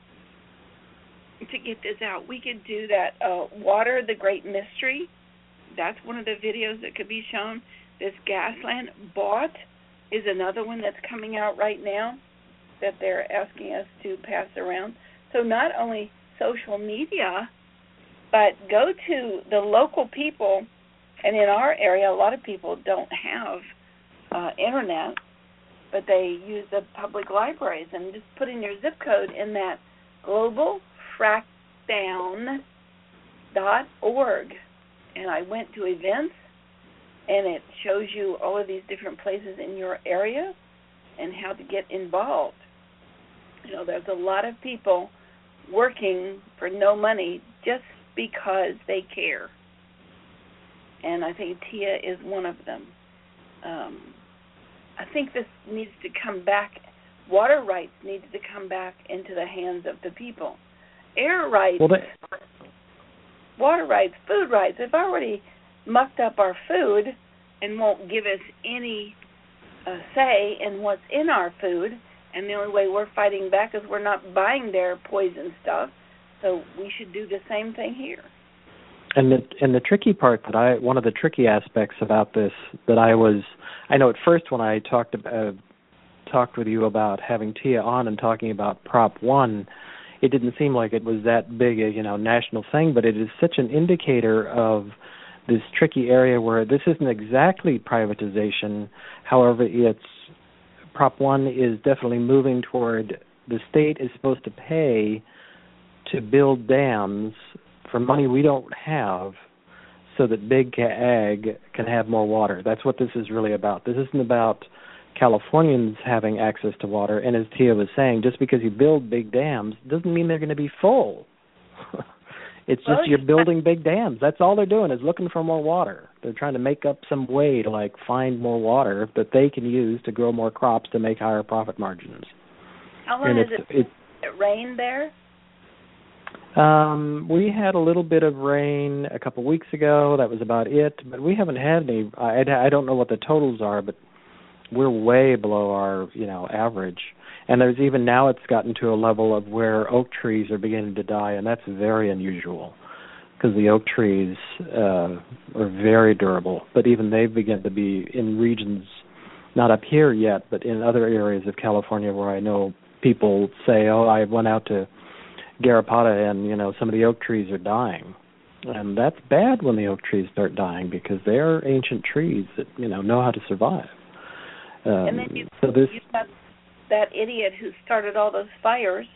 [SPEAKER 3] to get this out. We could do that. Uh, Water, the Great Mystery. That's one of the videos that could be shown. This Gasland Bought is another one that's coming out right now that they're asking us to pass around. So not only social media, but go to the local people, and in our area, a lot of people don't have uh, internet, but they use the public libraries, and just put in your zip code in that global frackdown dot org. And I went to events, and it shows you all of these different places in your area and how to get involved. You know, there's a lot of people working for no money just because they care. And I think Tia is one of them. Um, I think this needs to come back, water rights needs to come back into the hands of the people. Air rights,
[SPEAKER 2] well, they...
[SPEAKER 3] water rights, food rights, they've already mucked up our food and won't give us any uh, say in what's in our food, and the only way we're fighting back is we're not buying their poison stuff. So we should do the same thing here.
[SPEAKER 2] And the and the tricky part that I one of the tricky aspects about this that I was I know at first when I talked uh, talked with you about having Tia on and talking about Prop One, it didn't seem like it was that big a you know national thing, but it is such an indicator of this tricky area where this isn't exactly privatization. However, it's Prop One is definitely moving toward the state is supposed to pay to build dams for money we don't have so that big ag can have more water. That's what this is really about. This isn't about Californians having access to water. And as Tia was saying, just because you build big dams doesn't mean they're going to be full. It's just
[SPEAKER 3] well,
[SPEAKER 2] you're building big dams. That's all they're doing is looking for more water. They're trying to make up some way to, like, find more water that they can use to grow more crops to make higher profit margins.
[SPEAKER 3] How long has it, it, it rained there?
[SPEAKER 2] Um, we had a little bit of rain a couple weeks ago. That was about it. But we haven't had any. I, I don't know what the totals are, but we're way below our, you know, average. And there's even now it's gotten to a level of where oak trees are beginning to die, and that's very unusual because the oak trees uh, are very durable. But even they've begun to be in regions, not up here yet, but in other areas of California where I know people say, oh, I went out to Garrapatta and, you know, some of the oak trees are dying. And that's bad when the oak trees start dying because they're ancient trees that, you know, know how to survive. Um,
[SPEAKER 3] and then you,
[SPEAKER 2] so this,
[SPEAKER 3] you've got that idiot who started all those fires.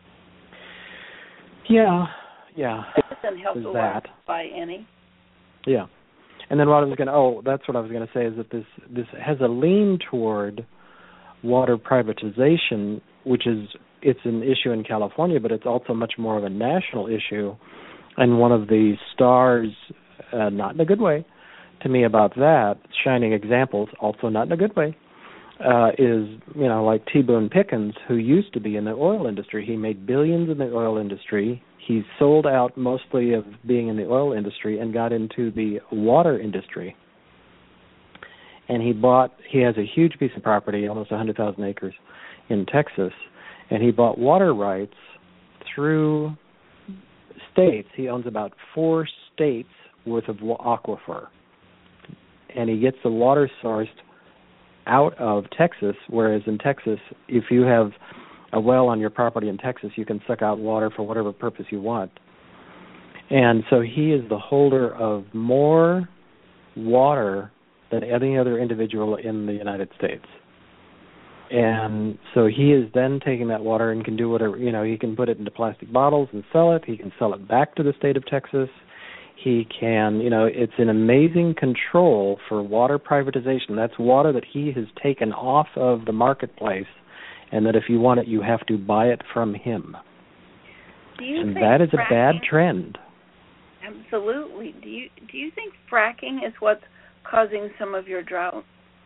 [SPEAKER 2] Yeah, yeah.
[SPEAKER 3] That doesn't help
[SPEAKER 2] There's
[SPEAKER 3] the
[SPEAKER 2] that.
[SPEAKER 3] by any.
[SPEAKER 2] Yeah. And then what I was going to, oh, that's what I was going to say is that this, this has a lean toward water privatization, which is, it's an issue in California, but it's also much more of a national issue. And one of the stars, uh, not in a good way, to me about that, shining examples, also not in a good way, uh, is, you know, like T. Boone Pickens, who used to be in the oil industry. He made billions in the oil industry. He sold out mostly of being in the oil industry and got into the water industry. And he bought, he has a huge piece of property, almost one hundred thousand acres in Texas, and he bought water rights through states. He owns about four states worth of aquifer. And he gets the water sourced out of Texas, whereas in Texas, if you have a well on your property in Texas, you can suck out water for whatever purpose you want. And so he is the holder of more water than any other individual in the United States. And so he is then taking that water and can do whatever, you know, he can put it into plastic bottles and sell it. He can sell it back to the state of Texas. He can, you know, it's an amazing control for water privatization. That's water that he has taken off of the marketplace, and that if you want it, you have to buy it from him.
[SPEAKER 3] Do you
[SPEAKER 2] and
[SPEAKER 3] think
[SPEAKER 2] that is
[SPEAKER 3] fracking,
[SPEAKER 2] a bad trend.
[SPEAKER 3] Absolutely. Do you do you think fracking is what's causing some of your drought?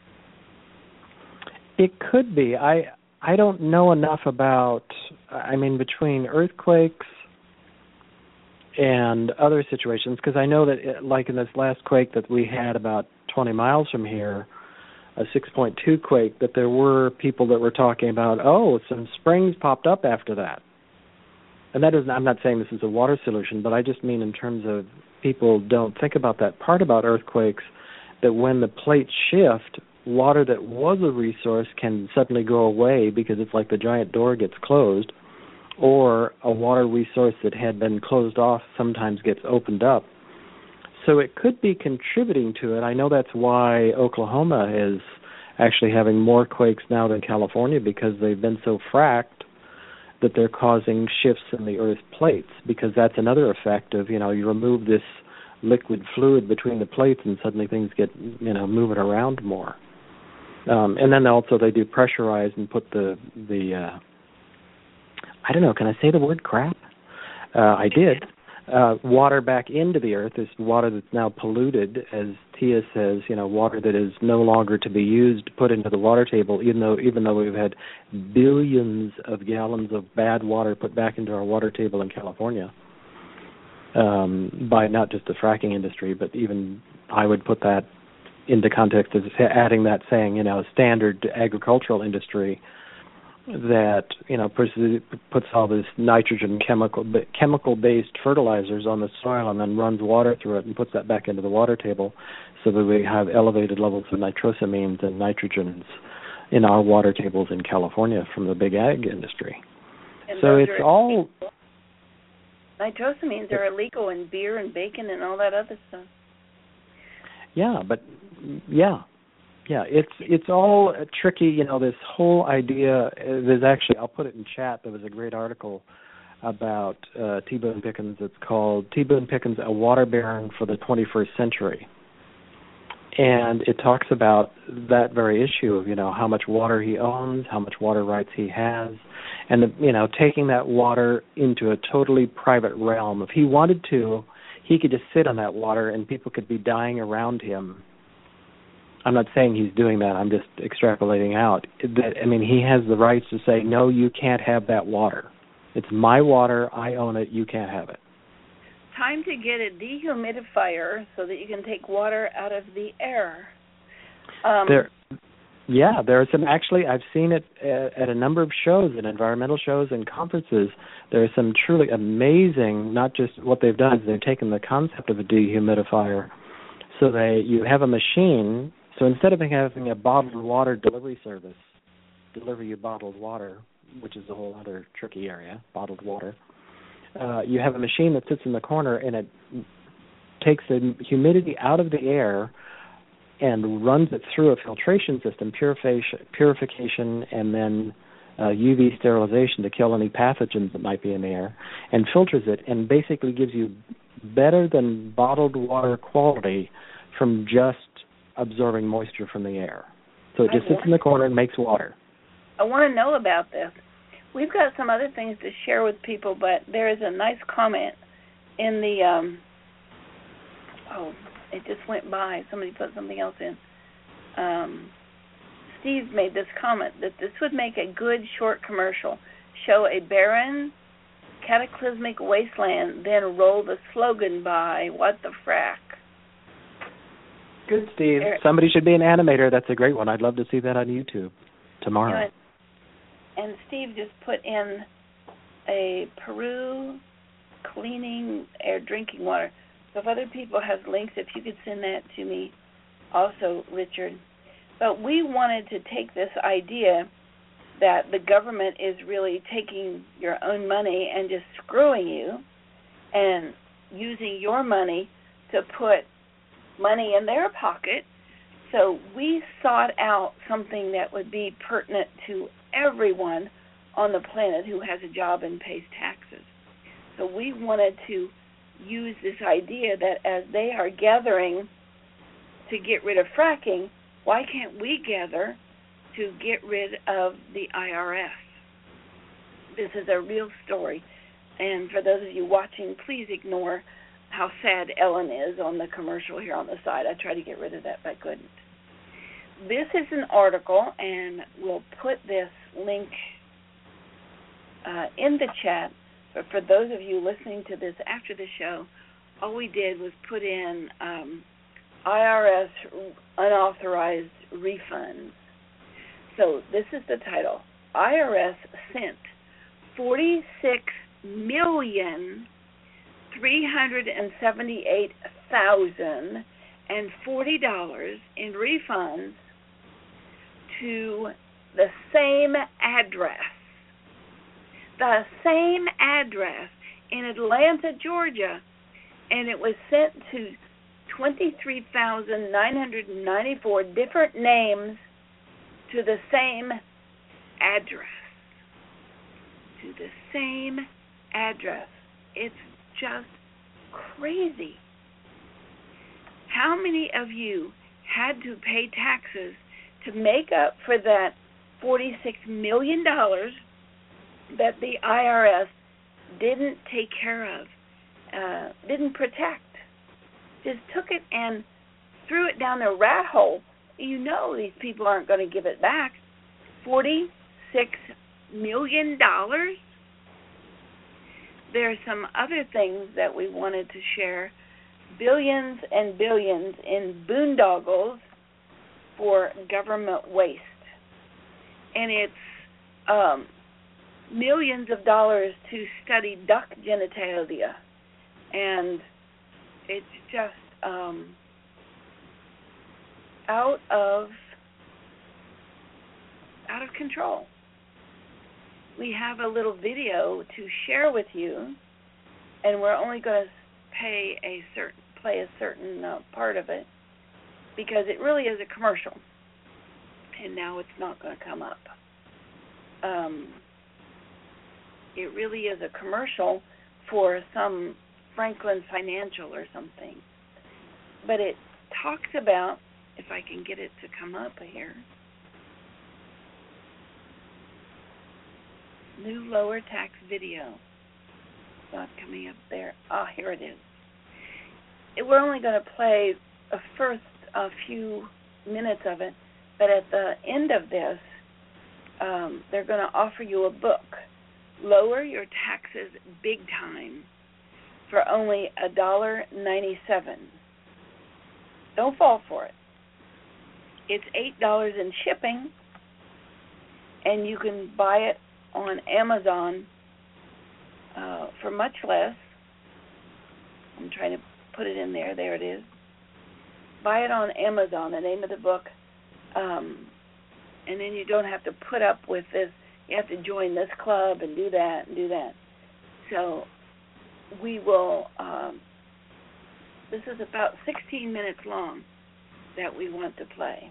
[SPEAKER 2] It could be. I I don't know enough about, I mean, between earthquakes and other situations, because I know that, it, like in this last quake that we had about twenty miles from here, a six point two quake, that there were people that were talking about, oh, some springs popped up after that. And that isn't, I'm not saying this is a water solution, but I just mean in terms of people don't think about that part about earthquakes, that when the plates shift, water that was a resource can suddenly go away because it's like the giant door gets closed, or a water resource that had been closed off sometimes gets opened up. So it could be contributing to it. I know that's why Oklahoma is actually having more quakes now than California, because they've been so fracked that they're causing shifts in the Earth's plates, because that's another effect of, you know, you remove this liquid fluid between the plates and suddenly things get, you know, moving around more. Um, and then also they do pressurize and put the, the uh, I don't know, can I say the word crap? Uh, I did. Uh, water back into the earth, this water that's now polluted, as Tia says, you know, water that is no longer to be used, put into the water table, even though even though we've had billions of gallons of bad water put back into our water table in California, um, by not just the fracking industry, but even I would put that into context as adding that saying, you know, standard agricultural industry that, you know, puts, puts all this nitrogen chemical chemical based fertilizers on the soil and then runs water through it and puts that back into the water table, so that we have elevated levels of nitrosamines and nitrogens in our water tables in California from the big ag industry.
[SPEAKER 3] And
[SPEAKER 2] so it's all
[SPEAKER 3] illegal. Nitrosamines are illegal in beer and bacon and all that other stuff.
[SPEAKER 2] Yeah, but yeah. Yeah, it's it's all tricky, you know, this whole idea. There's actually, I'll put it in chat, there was a great article about uh, T. Boone Pickens. It's called T. Boone Pickens, A Water Baron for the twenty-first century. And it talks about that very issue of, you know, how much water he owns, how much water rights he has, and, the, you know, taking that water into a totally private realm. If he wanted to, he could just sit on that water and people could be dying around him. I'm not saying he's doing that. I'm just extrapolating out. That, I mean, he has the rights to say, no, you can't have that water. It's my water. I own it. You can't have it.
[SPEAKER 3] Time to get a dehumidifier so that you can take water out of the air. Um,
[SPEAKER 2] there, Yeah, there are some. Actually, I've seen it at, at a number of shows, and environmental shows and conferences. There are some truly amazing. Not just what they've done is they've taken the concept of a dehumidifier, so they you have a machine. So instead of having a bottled water delivery service deliver you bottled water, which is a whole other tricky area, bottled water, uh, you have a machine that sits in the corner and it takes the humidity out of the air and runs it through a filtration system, purification, purification and then uh, U V sterilization to kill any pathogens that might be in the air, and filters it and basically gives you better than bottled water quality from just absorbing moisture from the air. So it just sits in the corner and makes water.
[SPEAKER 3] I want to know about this. We've got some other things to share with people, but there is a nice comment in the, um, oh, it just went by. Somebody put something else in. Um, Steve made this comment that this would make a good short commercial. Show a barren, cataclysmic wasteland, then roll the slogan by, what the frack.
[SPEAKER 2] Good, Steve. Somebody should be an animator. That's a great one. I'd love to see that on YouTube tomorrow.
[SPEAKER 3] You know, and Steve just put in a Peru cleaning air drinking water. So if other people have links, if you could send that to me also, Richard. But we wanted to take this idea that the government is really taking your own money and just screwing you and using your money to put money in their pocket. So we sought out something that would be pertinent to everyone on the planet who has a job and pays taxes. So we wanted to use this idea that as they are gathering to get rid of fracking, why can't we gather to get rid of the I R S? This is a real story. And for those of you watching, please ignore how sad Ellen is on the commercial here on the side. I tried to get rid of that, but I couldn't. This is an article, and we'll put this link uh, in the chat. But for those of you listening to this after the show, all we did was put in um, I R S unauthorized refunds. So this is the title. I R S sent forty-six million three hundred seventy-eight thousand forty dollars in refunds to the same address. The same address in Atlanta, Georgia, and it was sent to twenty-three thousand nine hundred ninety-four different names to the same address. To the same address. It's just crazy. How many of you had to pay taxes to make up for that forty-six million dollars that the I R S didn't take care of, uh, didn't protect? Just took it and threw it down the rat hole. You know these people aren't going to give it back. forty-six million dollars? There are some other things that we wanted to share. Billions and billions in boondoggles for government waste. And it's um, millions of dollars to study duck genitalia. And it's just um, out of out of control. We have a little video to share with you, and we're only going to pay a certain play a certain uh, part of it because it really is a commercial, and now it's not going to come up. Um, it really is a commercial for some Franklin Financial or something, but it talks about, if I can get it to come up here, new lower tax video. It's not coming up there. Ah, oh, here it is. It, we're only going to play a first a few minutes of it, but at the end of this, um, they're going to offer you a book, Lower Your Taxes Big Time, for only one dollar ninety-seven. Don't fall for it. It's eight dollars in shipping, and you can buy it on Amazon uh, for much less. I'm trying to put it in there. There it is. Buy it on Amazon, the name of the book, um, and then you don't have to put up with this. You have to join this club and do that and do that. So we will, um, this is about sixteen minutes long that we want to play.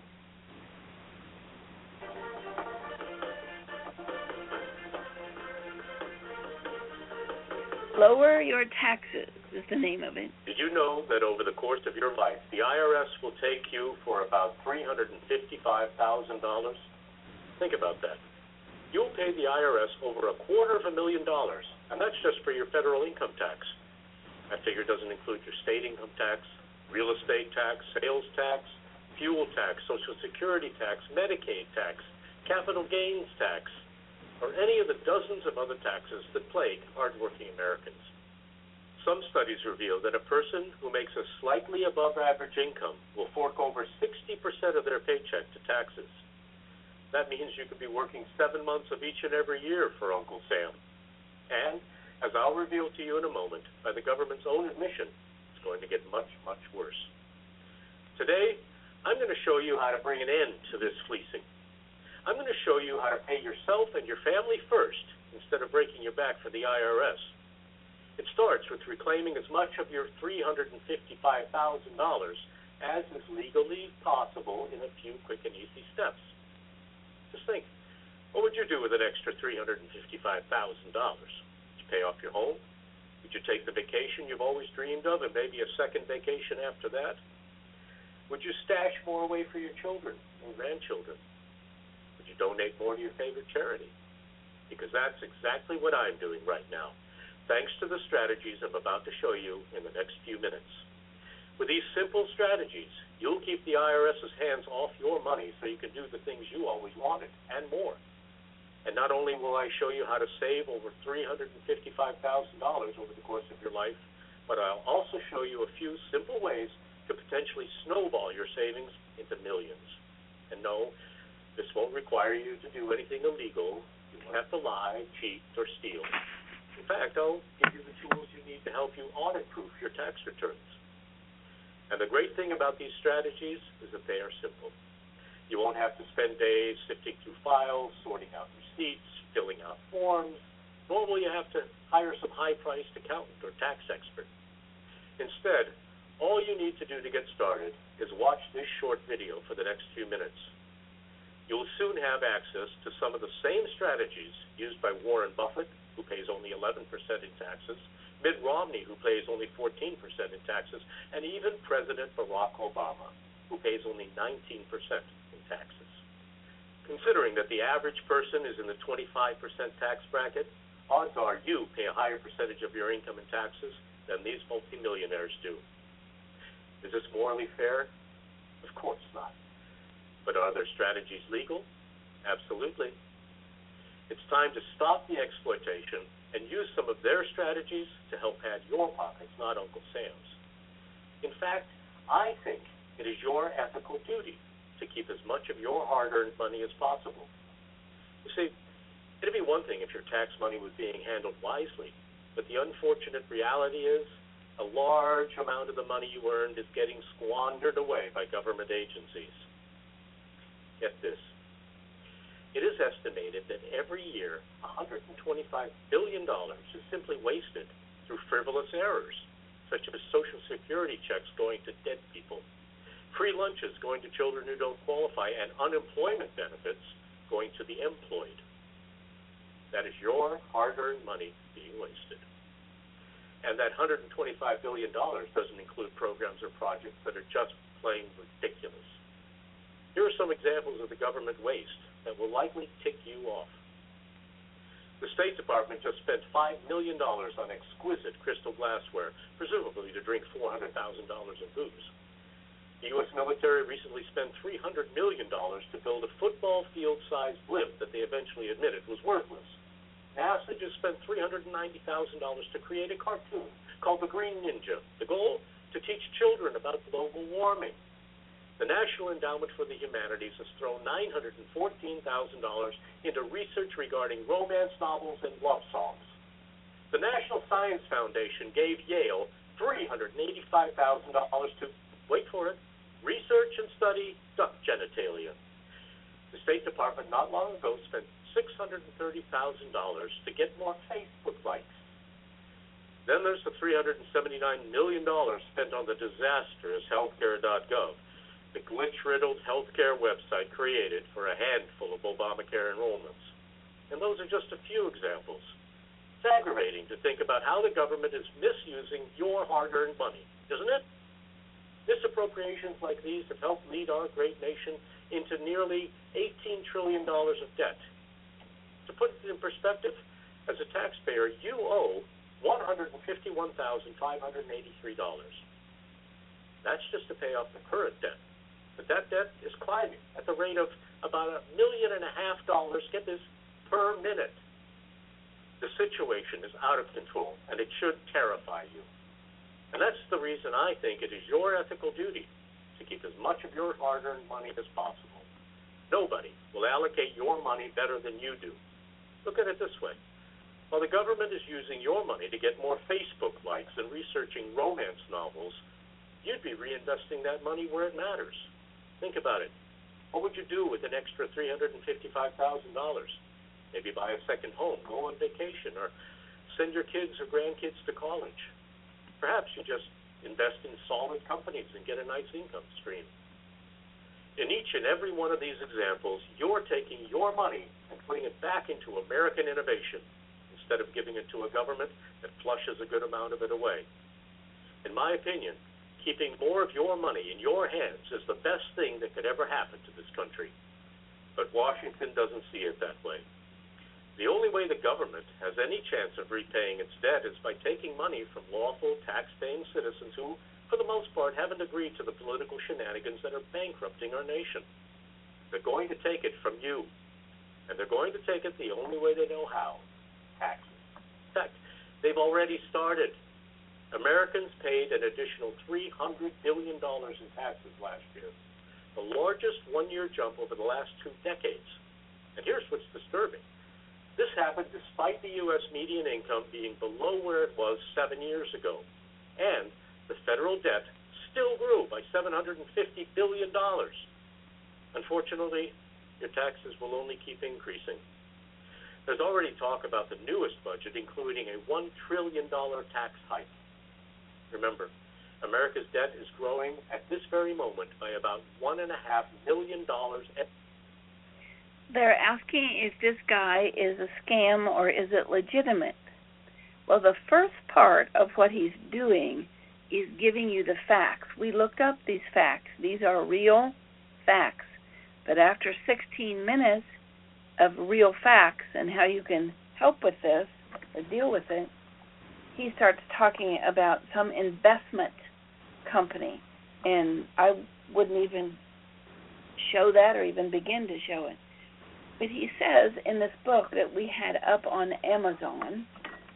[SPEAKER 3] Lower Your Taxes is the name of it.
[SPEAKER 5] Did you know that over the course of your life, the I R S will take you for about three hundred fifty-five thousand dollars? Think about that. You'll pay the I R S over a quarter of a million dollars, and that's just for your federal income tax. That figure doesn't include your state income tax, real estate tax, sales tax, fuel tax, Social Security tax, Medicaid tax, capital gains tax, or any of the dozens of other taxes that plague hardworking Americans. Some studies reveal that a person who makes a slightly above average income will fork over sixty percent of their paycheck to taxes. That means you could be working seven months of each and every year for Uncle Sam. And, as I'll reveal to you in a moment, by the government's own admission, it's going to get much, much worse. Today, I'm going to show you how to bring an end to this fleecing. I'm going to show you how to pay yourself and your family first instead of breaking your back for the I R S. It starts with reclaiming as much of your three hundred fifty-five thousand dollars as is legally possible in a few quick and easy steps. Just think, what would you do with an extra three hundred fifty-five thousand dollars? Would you pay off your home? Would you take the vacation you've always dreamed of and maybe a second vacation after that? Would you stash more away for your children and grandchildren? Would you donate more to your favorite charity? Because that's exactly what I'm doing right now, thanks to the strategies I'm about to show you in the next few minutes. With these simple strategies, you'll keep the I R S's hands off your money so you can do the things you always wanted and more. And not only will I show you how to save over three hundred fifty-five thousand dollars over the course of your life, but I'll also show you a few simple ways to potentially snowball your savings into millions. And no, this won't require you to do anything illegal. You won't have to lie, cheat, or steal. In fact, I'll give you the tools you need to help you audit-proof your tax returns. And the great thing about these strategies is that they are simple. You won't have to spend days sifting through files, sorting out receipts, filling out forms, nor will you have to hire some high-priced accountant or tax expert. Instead, all you need to do to get started is watch this short video for the next few minutes. You'll soon have access to some of the same strategies used by Warren Buffett, who pays only eleven percent in taxes, Mitt Romney, who pays only fourteen percent in taxes, and even President Barack Obama, who pays only nineteen percent in taxes. Considering that the average person is in the twenty-five percent tax bracket, odds are you pay a higher percentage of your income in taxes than these multimillionaires do. Is this morally fair? Of course not. But are their strategies legal? Absolutely. It's time to stop the exploitation and use some of their strategies to help pad your pockets, not Uncle Sam's. In fact, I think it is your ethical duty to keep as much of your hard-earned money as possible. You see, it'd be one thing if your tax money was being handled wisely, but the unfortunate reality is a large amount of the money you earned is getting squandered away by government agencies. Get this. It is estimated that every year one hundred twenty-five billion dollars is simply wasted through frivolous errors, such as Social Security checks going to dead people, free lunches going to children who don't qualify, and unemployment benefits going to the employed. That is your hard-earned money being wasted. And that one hundred twenty-five billion dollars doesn't include programs or projects that are just plain ridiculous. Here are some examples of the government waste that will likely tick you off. The State Department just spent five million dollars on exquisite crystal glassware, presumably to drink four hundred thousand dollars in booze. The U S military recently spent three hundred million dollars to build a football field-sized blimp that they eventually admitted was worthless. NASA just spent three hundred ninety thousand dollars to create a cartoon called The Green Ninja. The goal? To teach children about global warming. The National Endowment for the Humanities has thrown nine hundred fourteen thousand dollars into research regarding romance novels and love songs. The National Science Foundation gave Yale three hundred eighty-five thousand dollars to, wait for it, research and study duck genitalia. The State Department not long ago spent six hundred thirty thousand dollars to get more Facebook likes. Then there's the three hundred seventy-nine million dollars spent on the disastrous healthcare dot gov, the glitch-riddled healthcare website created for a handful of Obamacare enrollments. And those are just a few examples. It's aggravating to think about how the government is misusing your hard-earned money, isn't it? Misappropriations like these have helped lead our great nation into nearly eighteen trillion dollars of debt. To put it in perspective, as a taxpayer, you owe one hundred fifty-one thousand five hundred eighty-three dollars. That's just to pay off the current debt. But that debt is climbing at the rate of about a million and a half dollars, get this, per minute. The situation is out of control, and it should terrify you. And that's the reason I think it is your ethical duty to keep as much of your hard-earned money as possible. Nobody will allocate your money better than you do. Look at it this way. While the government is using your money to get more Facebook likes and researching romance novels, you'd be reinvesting that money where it matters. Think about it. What would you do with an extra three hundred fifty-five thousand dollars? Maybe buy a second home, go on vacation, or send your kids or grandkids to college. Perhaps you just invest in solid companies and get a nice income stream. In each and every one of these examples, you're taking your money and putting it back into American innovation instead of giving it to a government that flushes a good amount of it away. In my opinion, keeping more of your money in your hands is the best thing that could ever happen to this country. But Washington doesn't see it that way. The only way the government has any chance of repaying its debt is by taking money from lawful, tax-paying citizens who, for the most part, haven't agreed to the political shenanigans that are bankrupting our nation. They're going to take it from you, and they're going to take it the only way they know how, taxes. In fact, they've already started. Americans paid an additional three hundred billion dollars in taxes last year, the largest one-year jump over the last two decades. And here's what's disturbing. This happened despite the U S median income being below where it was seven years ago, and the federal debt still grew by seven hundred fifty billion dollars. Unfortunately, your taxes will only keep increasing. There's already talk about the newest budget including a one trillion dollars tax hike. Remember, America's debt is growing at this very moment by about one and a half million dollars.
[SPEAKER 3] They're asking if this guy is a scam or is it legitimate. Well, the first part of what he's doing is giving you the facts. We looked up these facts. These are real facts. But after sixteen minutes of real facts and how you can help with this or deal with it, he starts talking about some investment company, and I wouldn't even show that or even begin to show it. But he says in this book that we had up on Amazon,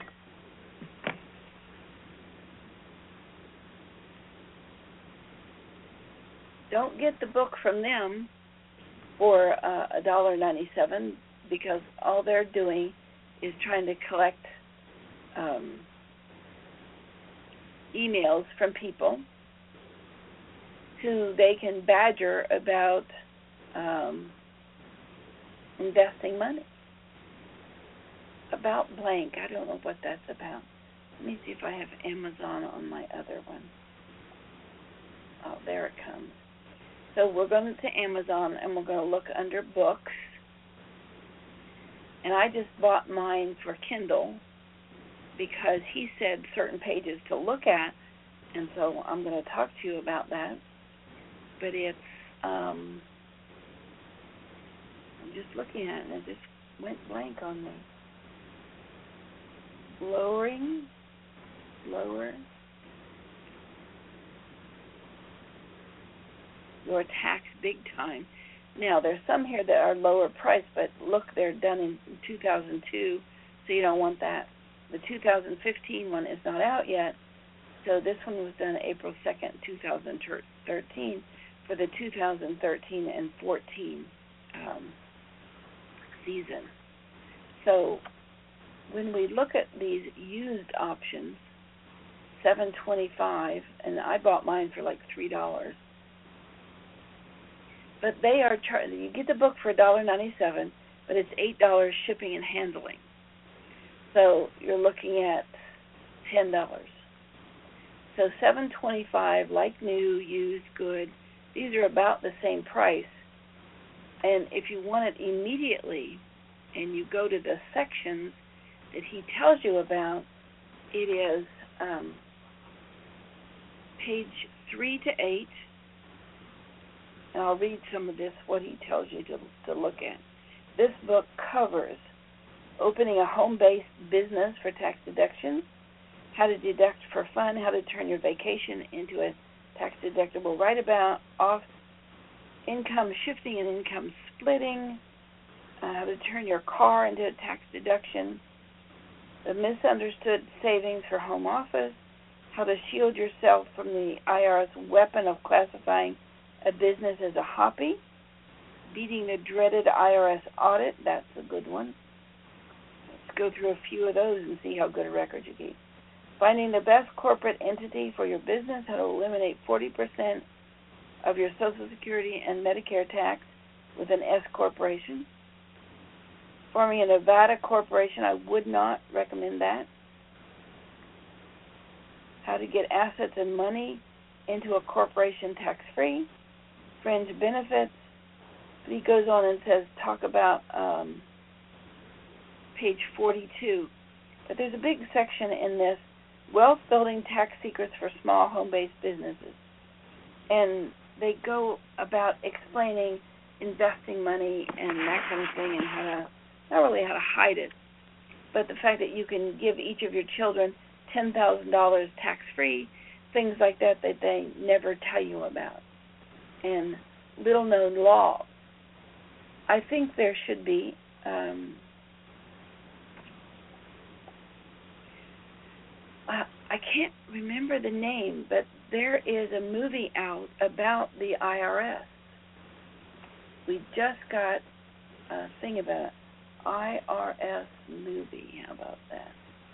[SPEAKER 3] don't get the book from them for uh, one dollar ninety-seven because all they're doing is trying to collect um, emails from people who they can badger about um, investing money. About blank. I don't know what that's about. Let me see if I have Amazon on my other one. Oh, there it comes. So we're going to Amazon and we're going to look under books. And I just bought mine for Kindle because he said certain pages to look at, and so I'm going to talk to you about that. But it's, um, I'm just looking at it, and it just went blank on me. Lowering, lower your tax big time. Now, there's some here that are lower price, but look, they're done in two thousand two, so you don't want that. The two thousand fifteen one is not out yet, so this one was done April second, two thousand thirteen for the two thousand thirteen and fourteen um, season. So when we look at these used options, seven twenty-five, and I bought mine for like three dollars. But they are char- you get the book for a dollar ninety-seven, but it's eight dollars shipping and handling. So you're looking at ten dollars. So seven twenty-five, like new, used, good. These are about the same price. And if you want it immediately, and you go to the sections that he tells you about, it is um, page three to eight. And I'll read some of this, what he tells you to, to look at. This book covers opening a home-based business for tax deductions, how to deduct for fun, how to turn your vacation into a tax-deductible write-about, off income shifting and income splitting, uh, how to turn your car into a tax deduction, the misunderstood savings for home office, how to shield yourself from the I R S weapon of classifying a business as a hobby, beating the dreaded I R S audit, that's a good one. Let's go through a few of those and see how good a record you keep. Finding the best corporate entity for your business, how to eliminate forty percent of your Social Security and Medicare tax with an S corporation. Forming a Nevada corporation, I would not recommend that. How to get assets and money into a corporation tax-free. Fringe benefits. But he goes on and says, talk about um, page forty-two. But there's a big section in this, wealth building tax secrets for small home-based businesses. And they go about explaining investing money and that kind of thing, and how to, not really how to hide it, but the fact that you can give each of your children ten thousand dollars tax-free, things like that that they never tell you about, and little-known laws. I think there should be um, uh, I can't remember the name, but there is a movie out about the I R S. We just got a thing about it. I R S movie. How about that?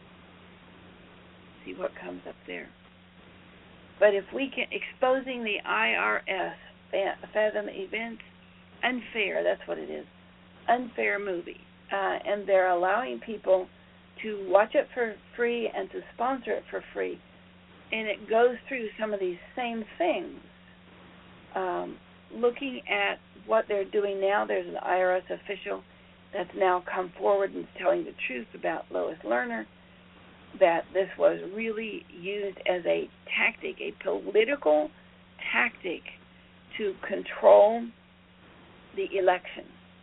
[SPEAKER 3] See what comes up there. But if we can, exposing the I R S, Fathom Events, unfair, that's what it is, unfair movie. Uh, and they're allowing people to watch it for free and to sponsor it for free. And it goes through some of these same things. Um, looking at what they're doing now, there's an I R S official that's now come forward and is telling the truth about Lois Lerner, that this was really used as a tactic, a political tactic to control the election.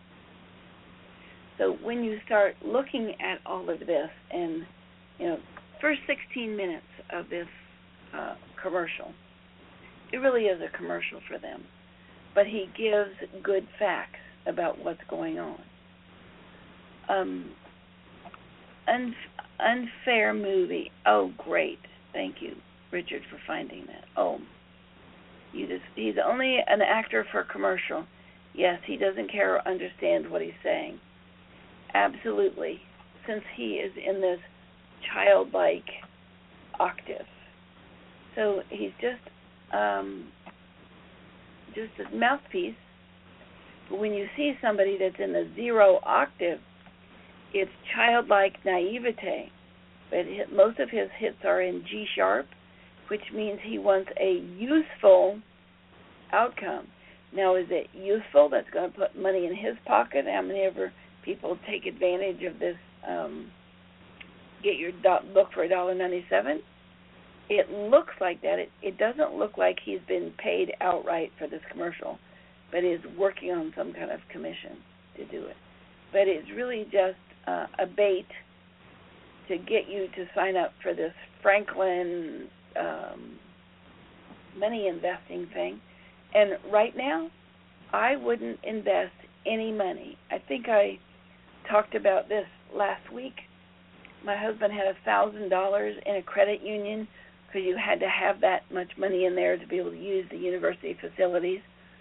[SPEAKER 3] So when you start looking at all of this, and, you know, first sixteen minutes of this uh, commercial, it really is a commercial for them, but he gives good facts about what's going on. Um, un- unfair movie. Oh, great. Thank you, Richard, for finding that. Oh, you just, he's only an actor for a commercial. Yes, he doesn't care or understand what he's saying. Absolutely, since he is in this childlike octave. So he's just um, just a mouthpiece. But when you see somebody that's in the zero octave, it's childlike naivete. But most of his hits are in G sharp, which means he wants a useful outcome. Now, is it useful? That's going to put money in his pocket. How many ever people take advantage of this? Um, get your do- book for a dollar ninety-seven. It looks like that. It, it doesn't look like he's been paid outright for this commercial, but is working on some kind of commission to do it. But it's really just uh, a bait to get you to sign up for this Franklin um, money investing thing. And right now, I wouldn't invest any money. I think I talked about this last week. My husband had one thousand dollars in a credit union because you had to have that much money in there to be able to use the university facilities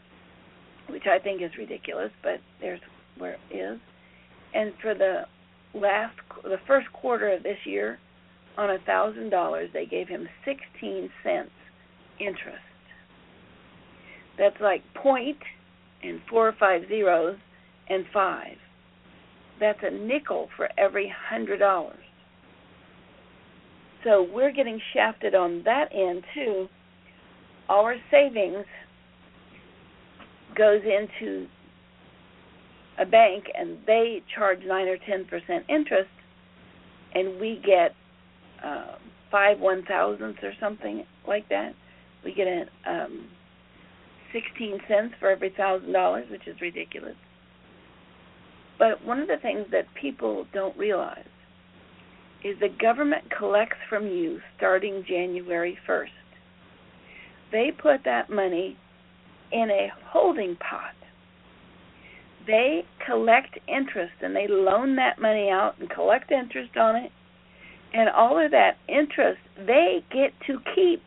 [SPEAKER 3] which I think is ridiculous, but there's where it is. And for the last, the first quarter of this year, on a thousand dollars, they gave him sixteen cents interest. That's like point and four or five zeros and five. That's a nickel for every hundred dollars. So we're getting shafted on that end too. Our savings goes into a bank and they charge nine or ten percent interest, and we get uh, five one thousandths or something like that. We get a, um, sixteen cents for every thousand dollars, which is ridiculous. But one of the things that people don't realize is the government collects from you starting January first. They put that money in a holding pot. They collect interest, and they loan that money out and collect interest on it, and all of that interest they get to keep.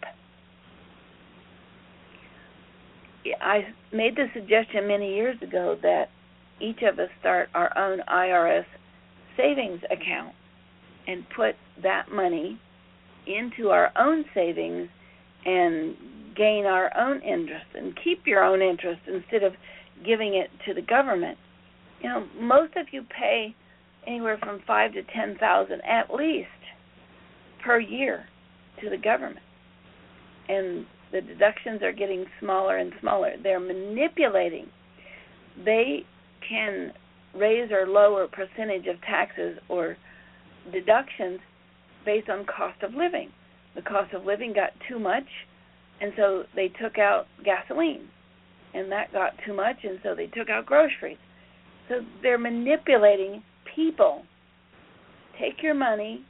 [SPEAKER 3] I made the suggestion many years ago that each of us start our own I R S savings account and put that money into our own savings and gain our own interest and keep your own interest instead of giving it to the government. You know, most of you pay anywhere from five to ten thousand at least per year to the government, and the deductions are getting smaller and smaller. They're manipulating. They can raise or lower percentage of taxes or deductions based on cost of living. The cost of living got too much, and so they took out gasoline, and that got too much, and so they took out groceries. So they're manipulating people. Take your money,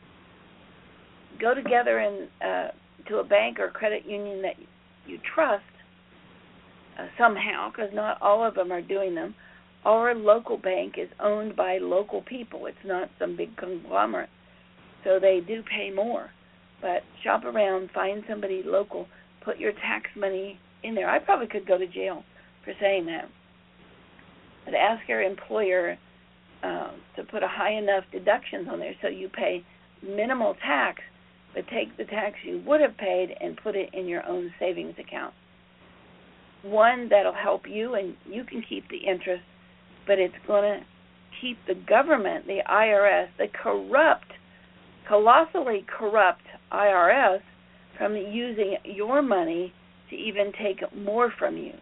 [SPEAKER 3] go together and uh, to a bank or credit union that you trust uh, somehow, because not all of them are doing them. Our local bank is owned by local people. It's not some big conglomerate, so they do pay more. But shop around, find somebody local, put your tax money in there. I probably could go to jail for saying that. But ask your employer uh, to put a high enough deductions on there so you pay minimal tax, but take the tax you would have paid and put it in your own savings account. One, that'll help you, and you can keep the interest, but it's going to keep the government, the I R S, the corrupt, colossally corrupt I R S from using your money to even take more from you.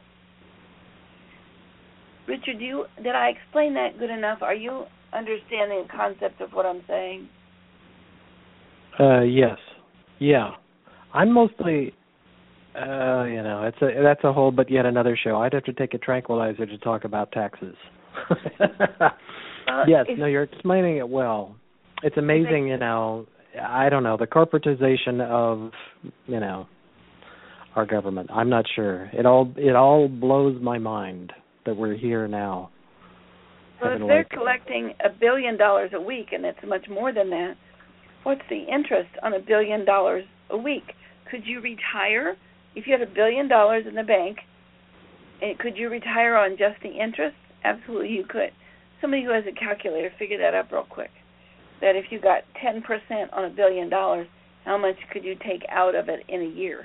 [SPEAKER 3] Richard, do you, did I explain that good enough? Are you understanding the concept of what I'm saying?
[SPEAKER 2] Uh, yes. Yeah. I'm mostly, uh, you know, it's a that's a whole but yet another show. I'd have to take a tranquilizer to talk about taxes.
[SPEAKER 3] well,
[SPEAKER 2] yes, no, you're explaining it well. It's amazing, you know, I don't know, the corporatization of, you know, our government. I'm not sure. It all it all blows my mind that we're here now.
[SPEAKER 3] Well, if they're collecting a billion dollars a week, and it's much more than that, what's the interest on a billion dollars a week? Could you retire if you had a billion dollars in the bank? And could you retire on just the interest? Absolutely, you could. Somebody who has a calculator, figure that up real quick. That if you got ten percent on a billion dollars, how much could you take out of it in a year?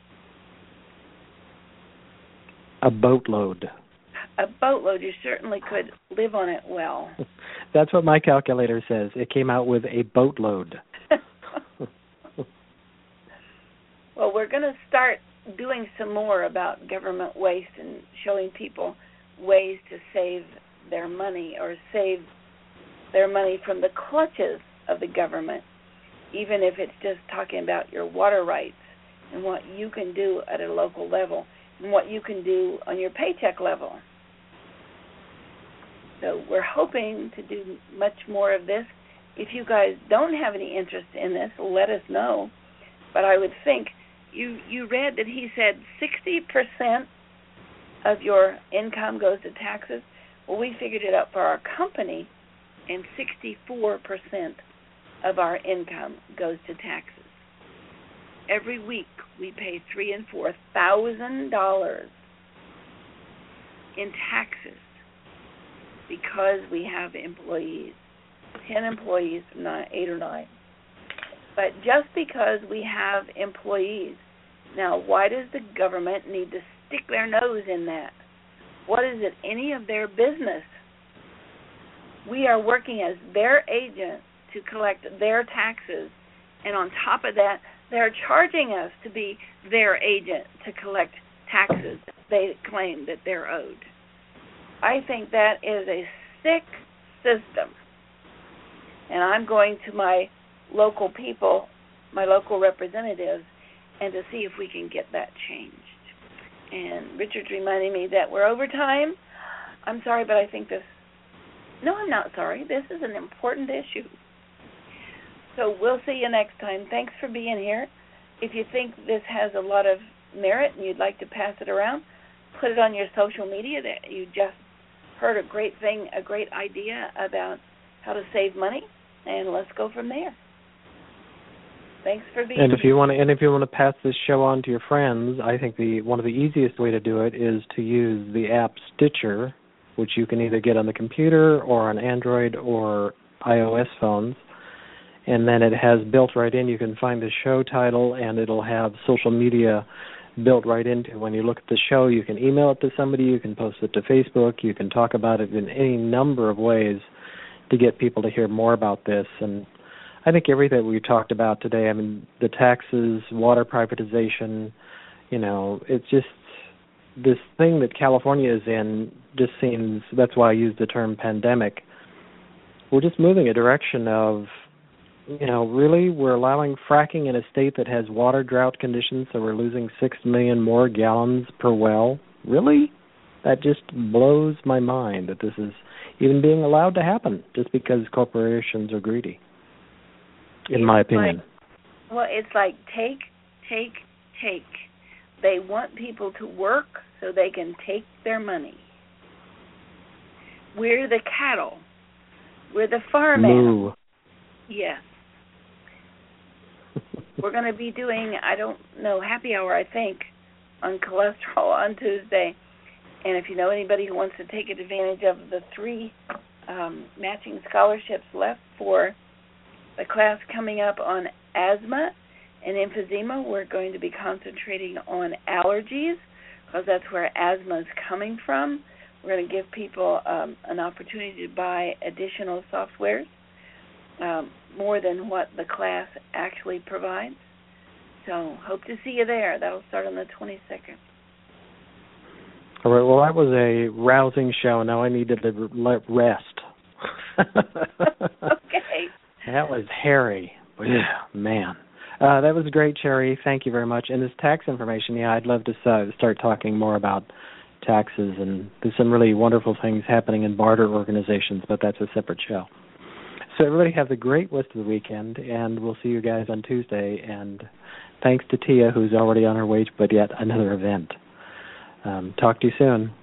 [SPEAKER 2] A boatload.
[SPEAKER 3] A boatload. You certainly could live on it well.
[SPEAKER 2] That's what my calculator says. It came out with a boatload.
[SPEAKER 3] Well, we're going to start doing some more about government waste and showing people ways to save their money or save their money from the clutches of the government, even if it's just talking about your water rights and what you can do at a local level and what you can do on your paycheck level. So we're hoping to do much more of this. If you guys don't have any interest in this, let us know. But I would think, you, you read that he said sixty percent of your income goes to taxes. Well, we figured it out for our company, and sixty-four percent of our income goes to taxes. Every week we pay three and four thousand dollars in taxes because we have employees, ten employees, nine, eight or nine. But just because we have employees, now why does the government need to stick their nose in that? What is it any of their business? We are working as their agent to collect their taxes, and on top of that, they're charging us to be their agent to collect taxes they claim that they're owed. I think that is a sick system, and I'm going to my local people, my local representatives, and to see if we can get that changed. And Richard's reminding me that we're over time. I'm sorry, but I think this, no, I'm not sorry. This is an important issue. So we'll see you next time. Thanks for being here. If you think this has a lot of merit and you'd like to pass it around, put it on your social media that you just heard a great thing, a great idea about how to save money, and let's go from there. Thanks for being here.
[SPEAKER 2] And if you want to, and if you want to pass this show on to your friends, I think the one of the easiest way to do it is to use the app Stitcher, which you can either get on the computer or on Android or iOS phones. And then it has built right in, you can find the show title, and it'll have social media built right into. When you look at the show, you can email it to somebody, you can post it to Facebook, you can talk about it in any number of ways to get people to hear more about this. And I think everything we talked about today, I mean, the taxes, water privatization, you know, it's just this thing that California is in just seems, that's why I use the term pandemic. We're just moving a direction of, you know, really we're allowing fracking in a state that has water drought conditions, so we're losing six million more gallons per well. Really? That just blows my mind that this is even being allowed to happen just because corporations are greedy, in
[SPEAKER 3] it's
[SPEAKER 2] my opinion.
[SPEAKER 3] Like, well, it's like take, take, take. They want people to work so they can take their money. We're the cattle. We're the farm animals. Yes. We're going to be doing, I don't know, happy hour, I think, on cholesterol on Tuesday. And if you know anybody who wants to take advantage of the three um, matching scholarships left for the class coming up on asthma and emphysema, we're going to be concentrating on allergies because that's where asthma is coming from. We're going to give people um, an opportunity to buy additional softwares. Um, more than what the class actually provides. So hope to see you there. That'll start on the twenty-second.
[SPEAKER 2] All right, well, that was a rousing show. Now I needed to rest.
[SPEAKER 3] Okay.
[SPEAKER 2] That was hairy. Man. Uh, that was great, Cherry. Thank you very much. And this tax information, yeah, I'd love to uh, start talking more about taxes. And there's some really wonderful things happening in barter organizations, but that's a separate show. So everybody have a great rest of the weekend, and we'll see you guys on Tuesday. And thanks to Tia, who's already on her way to yet another event. Um, talk to you soon.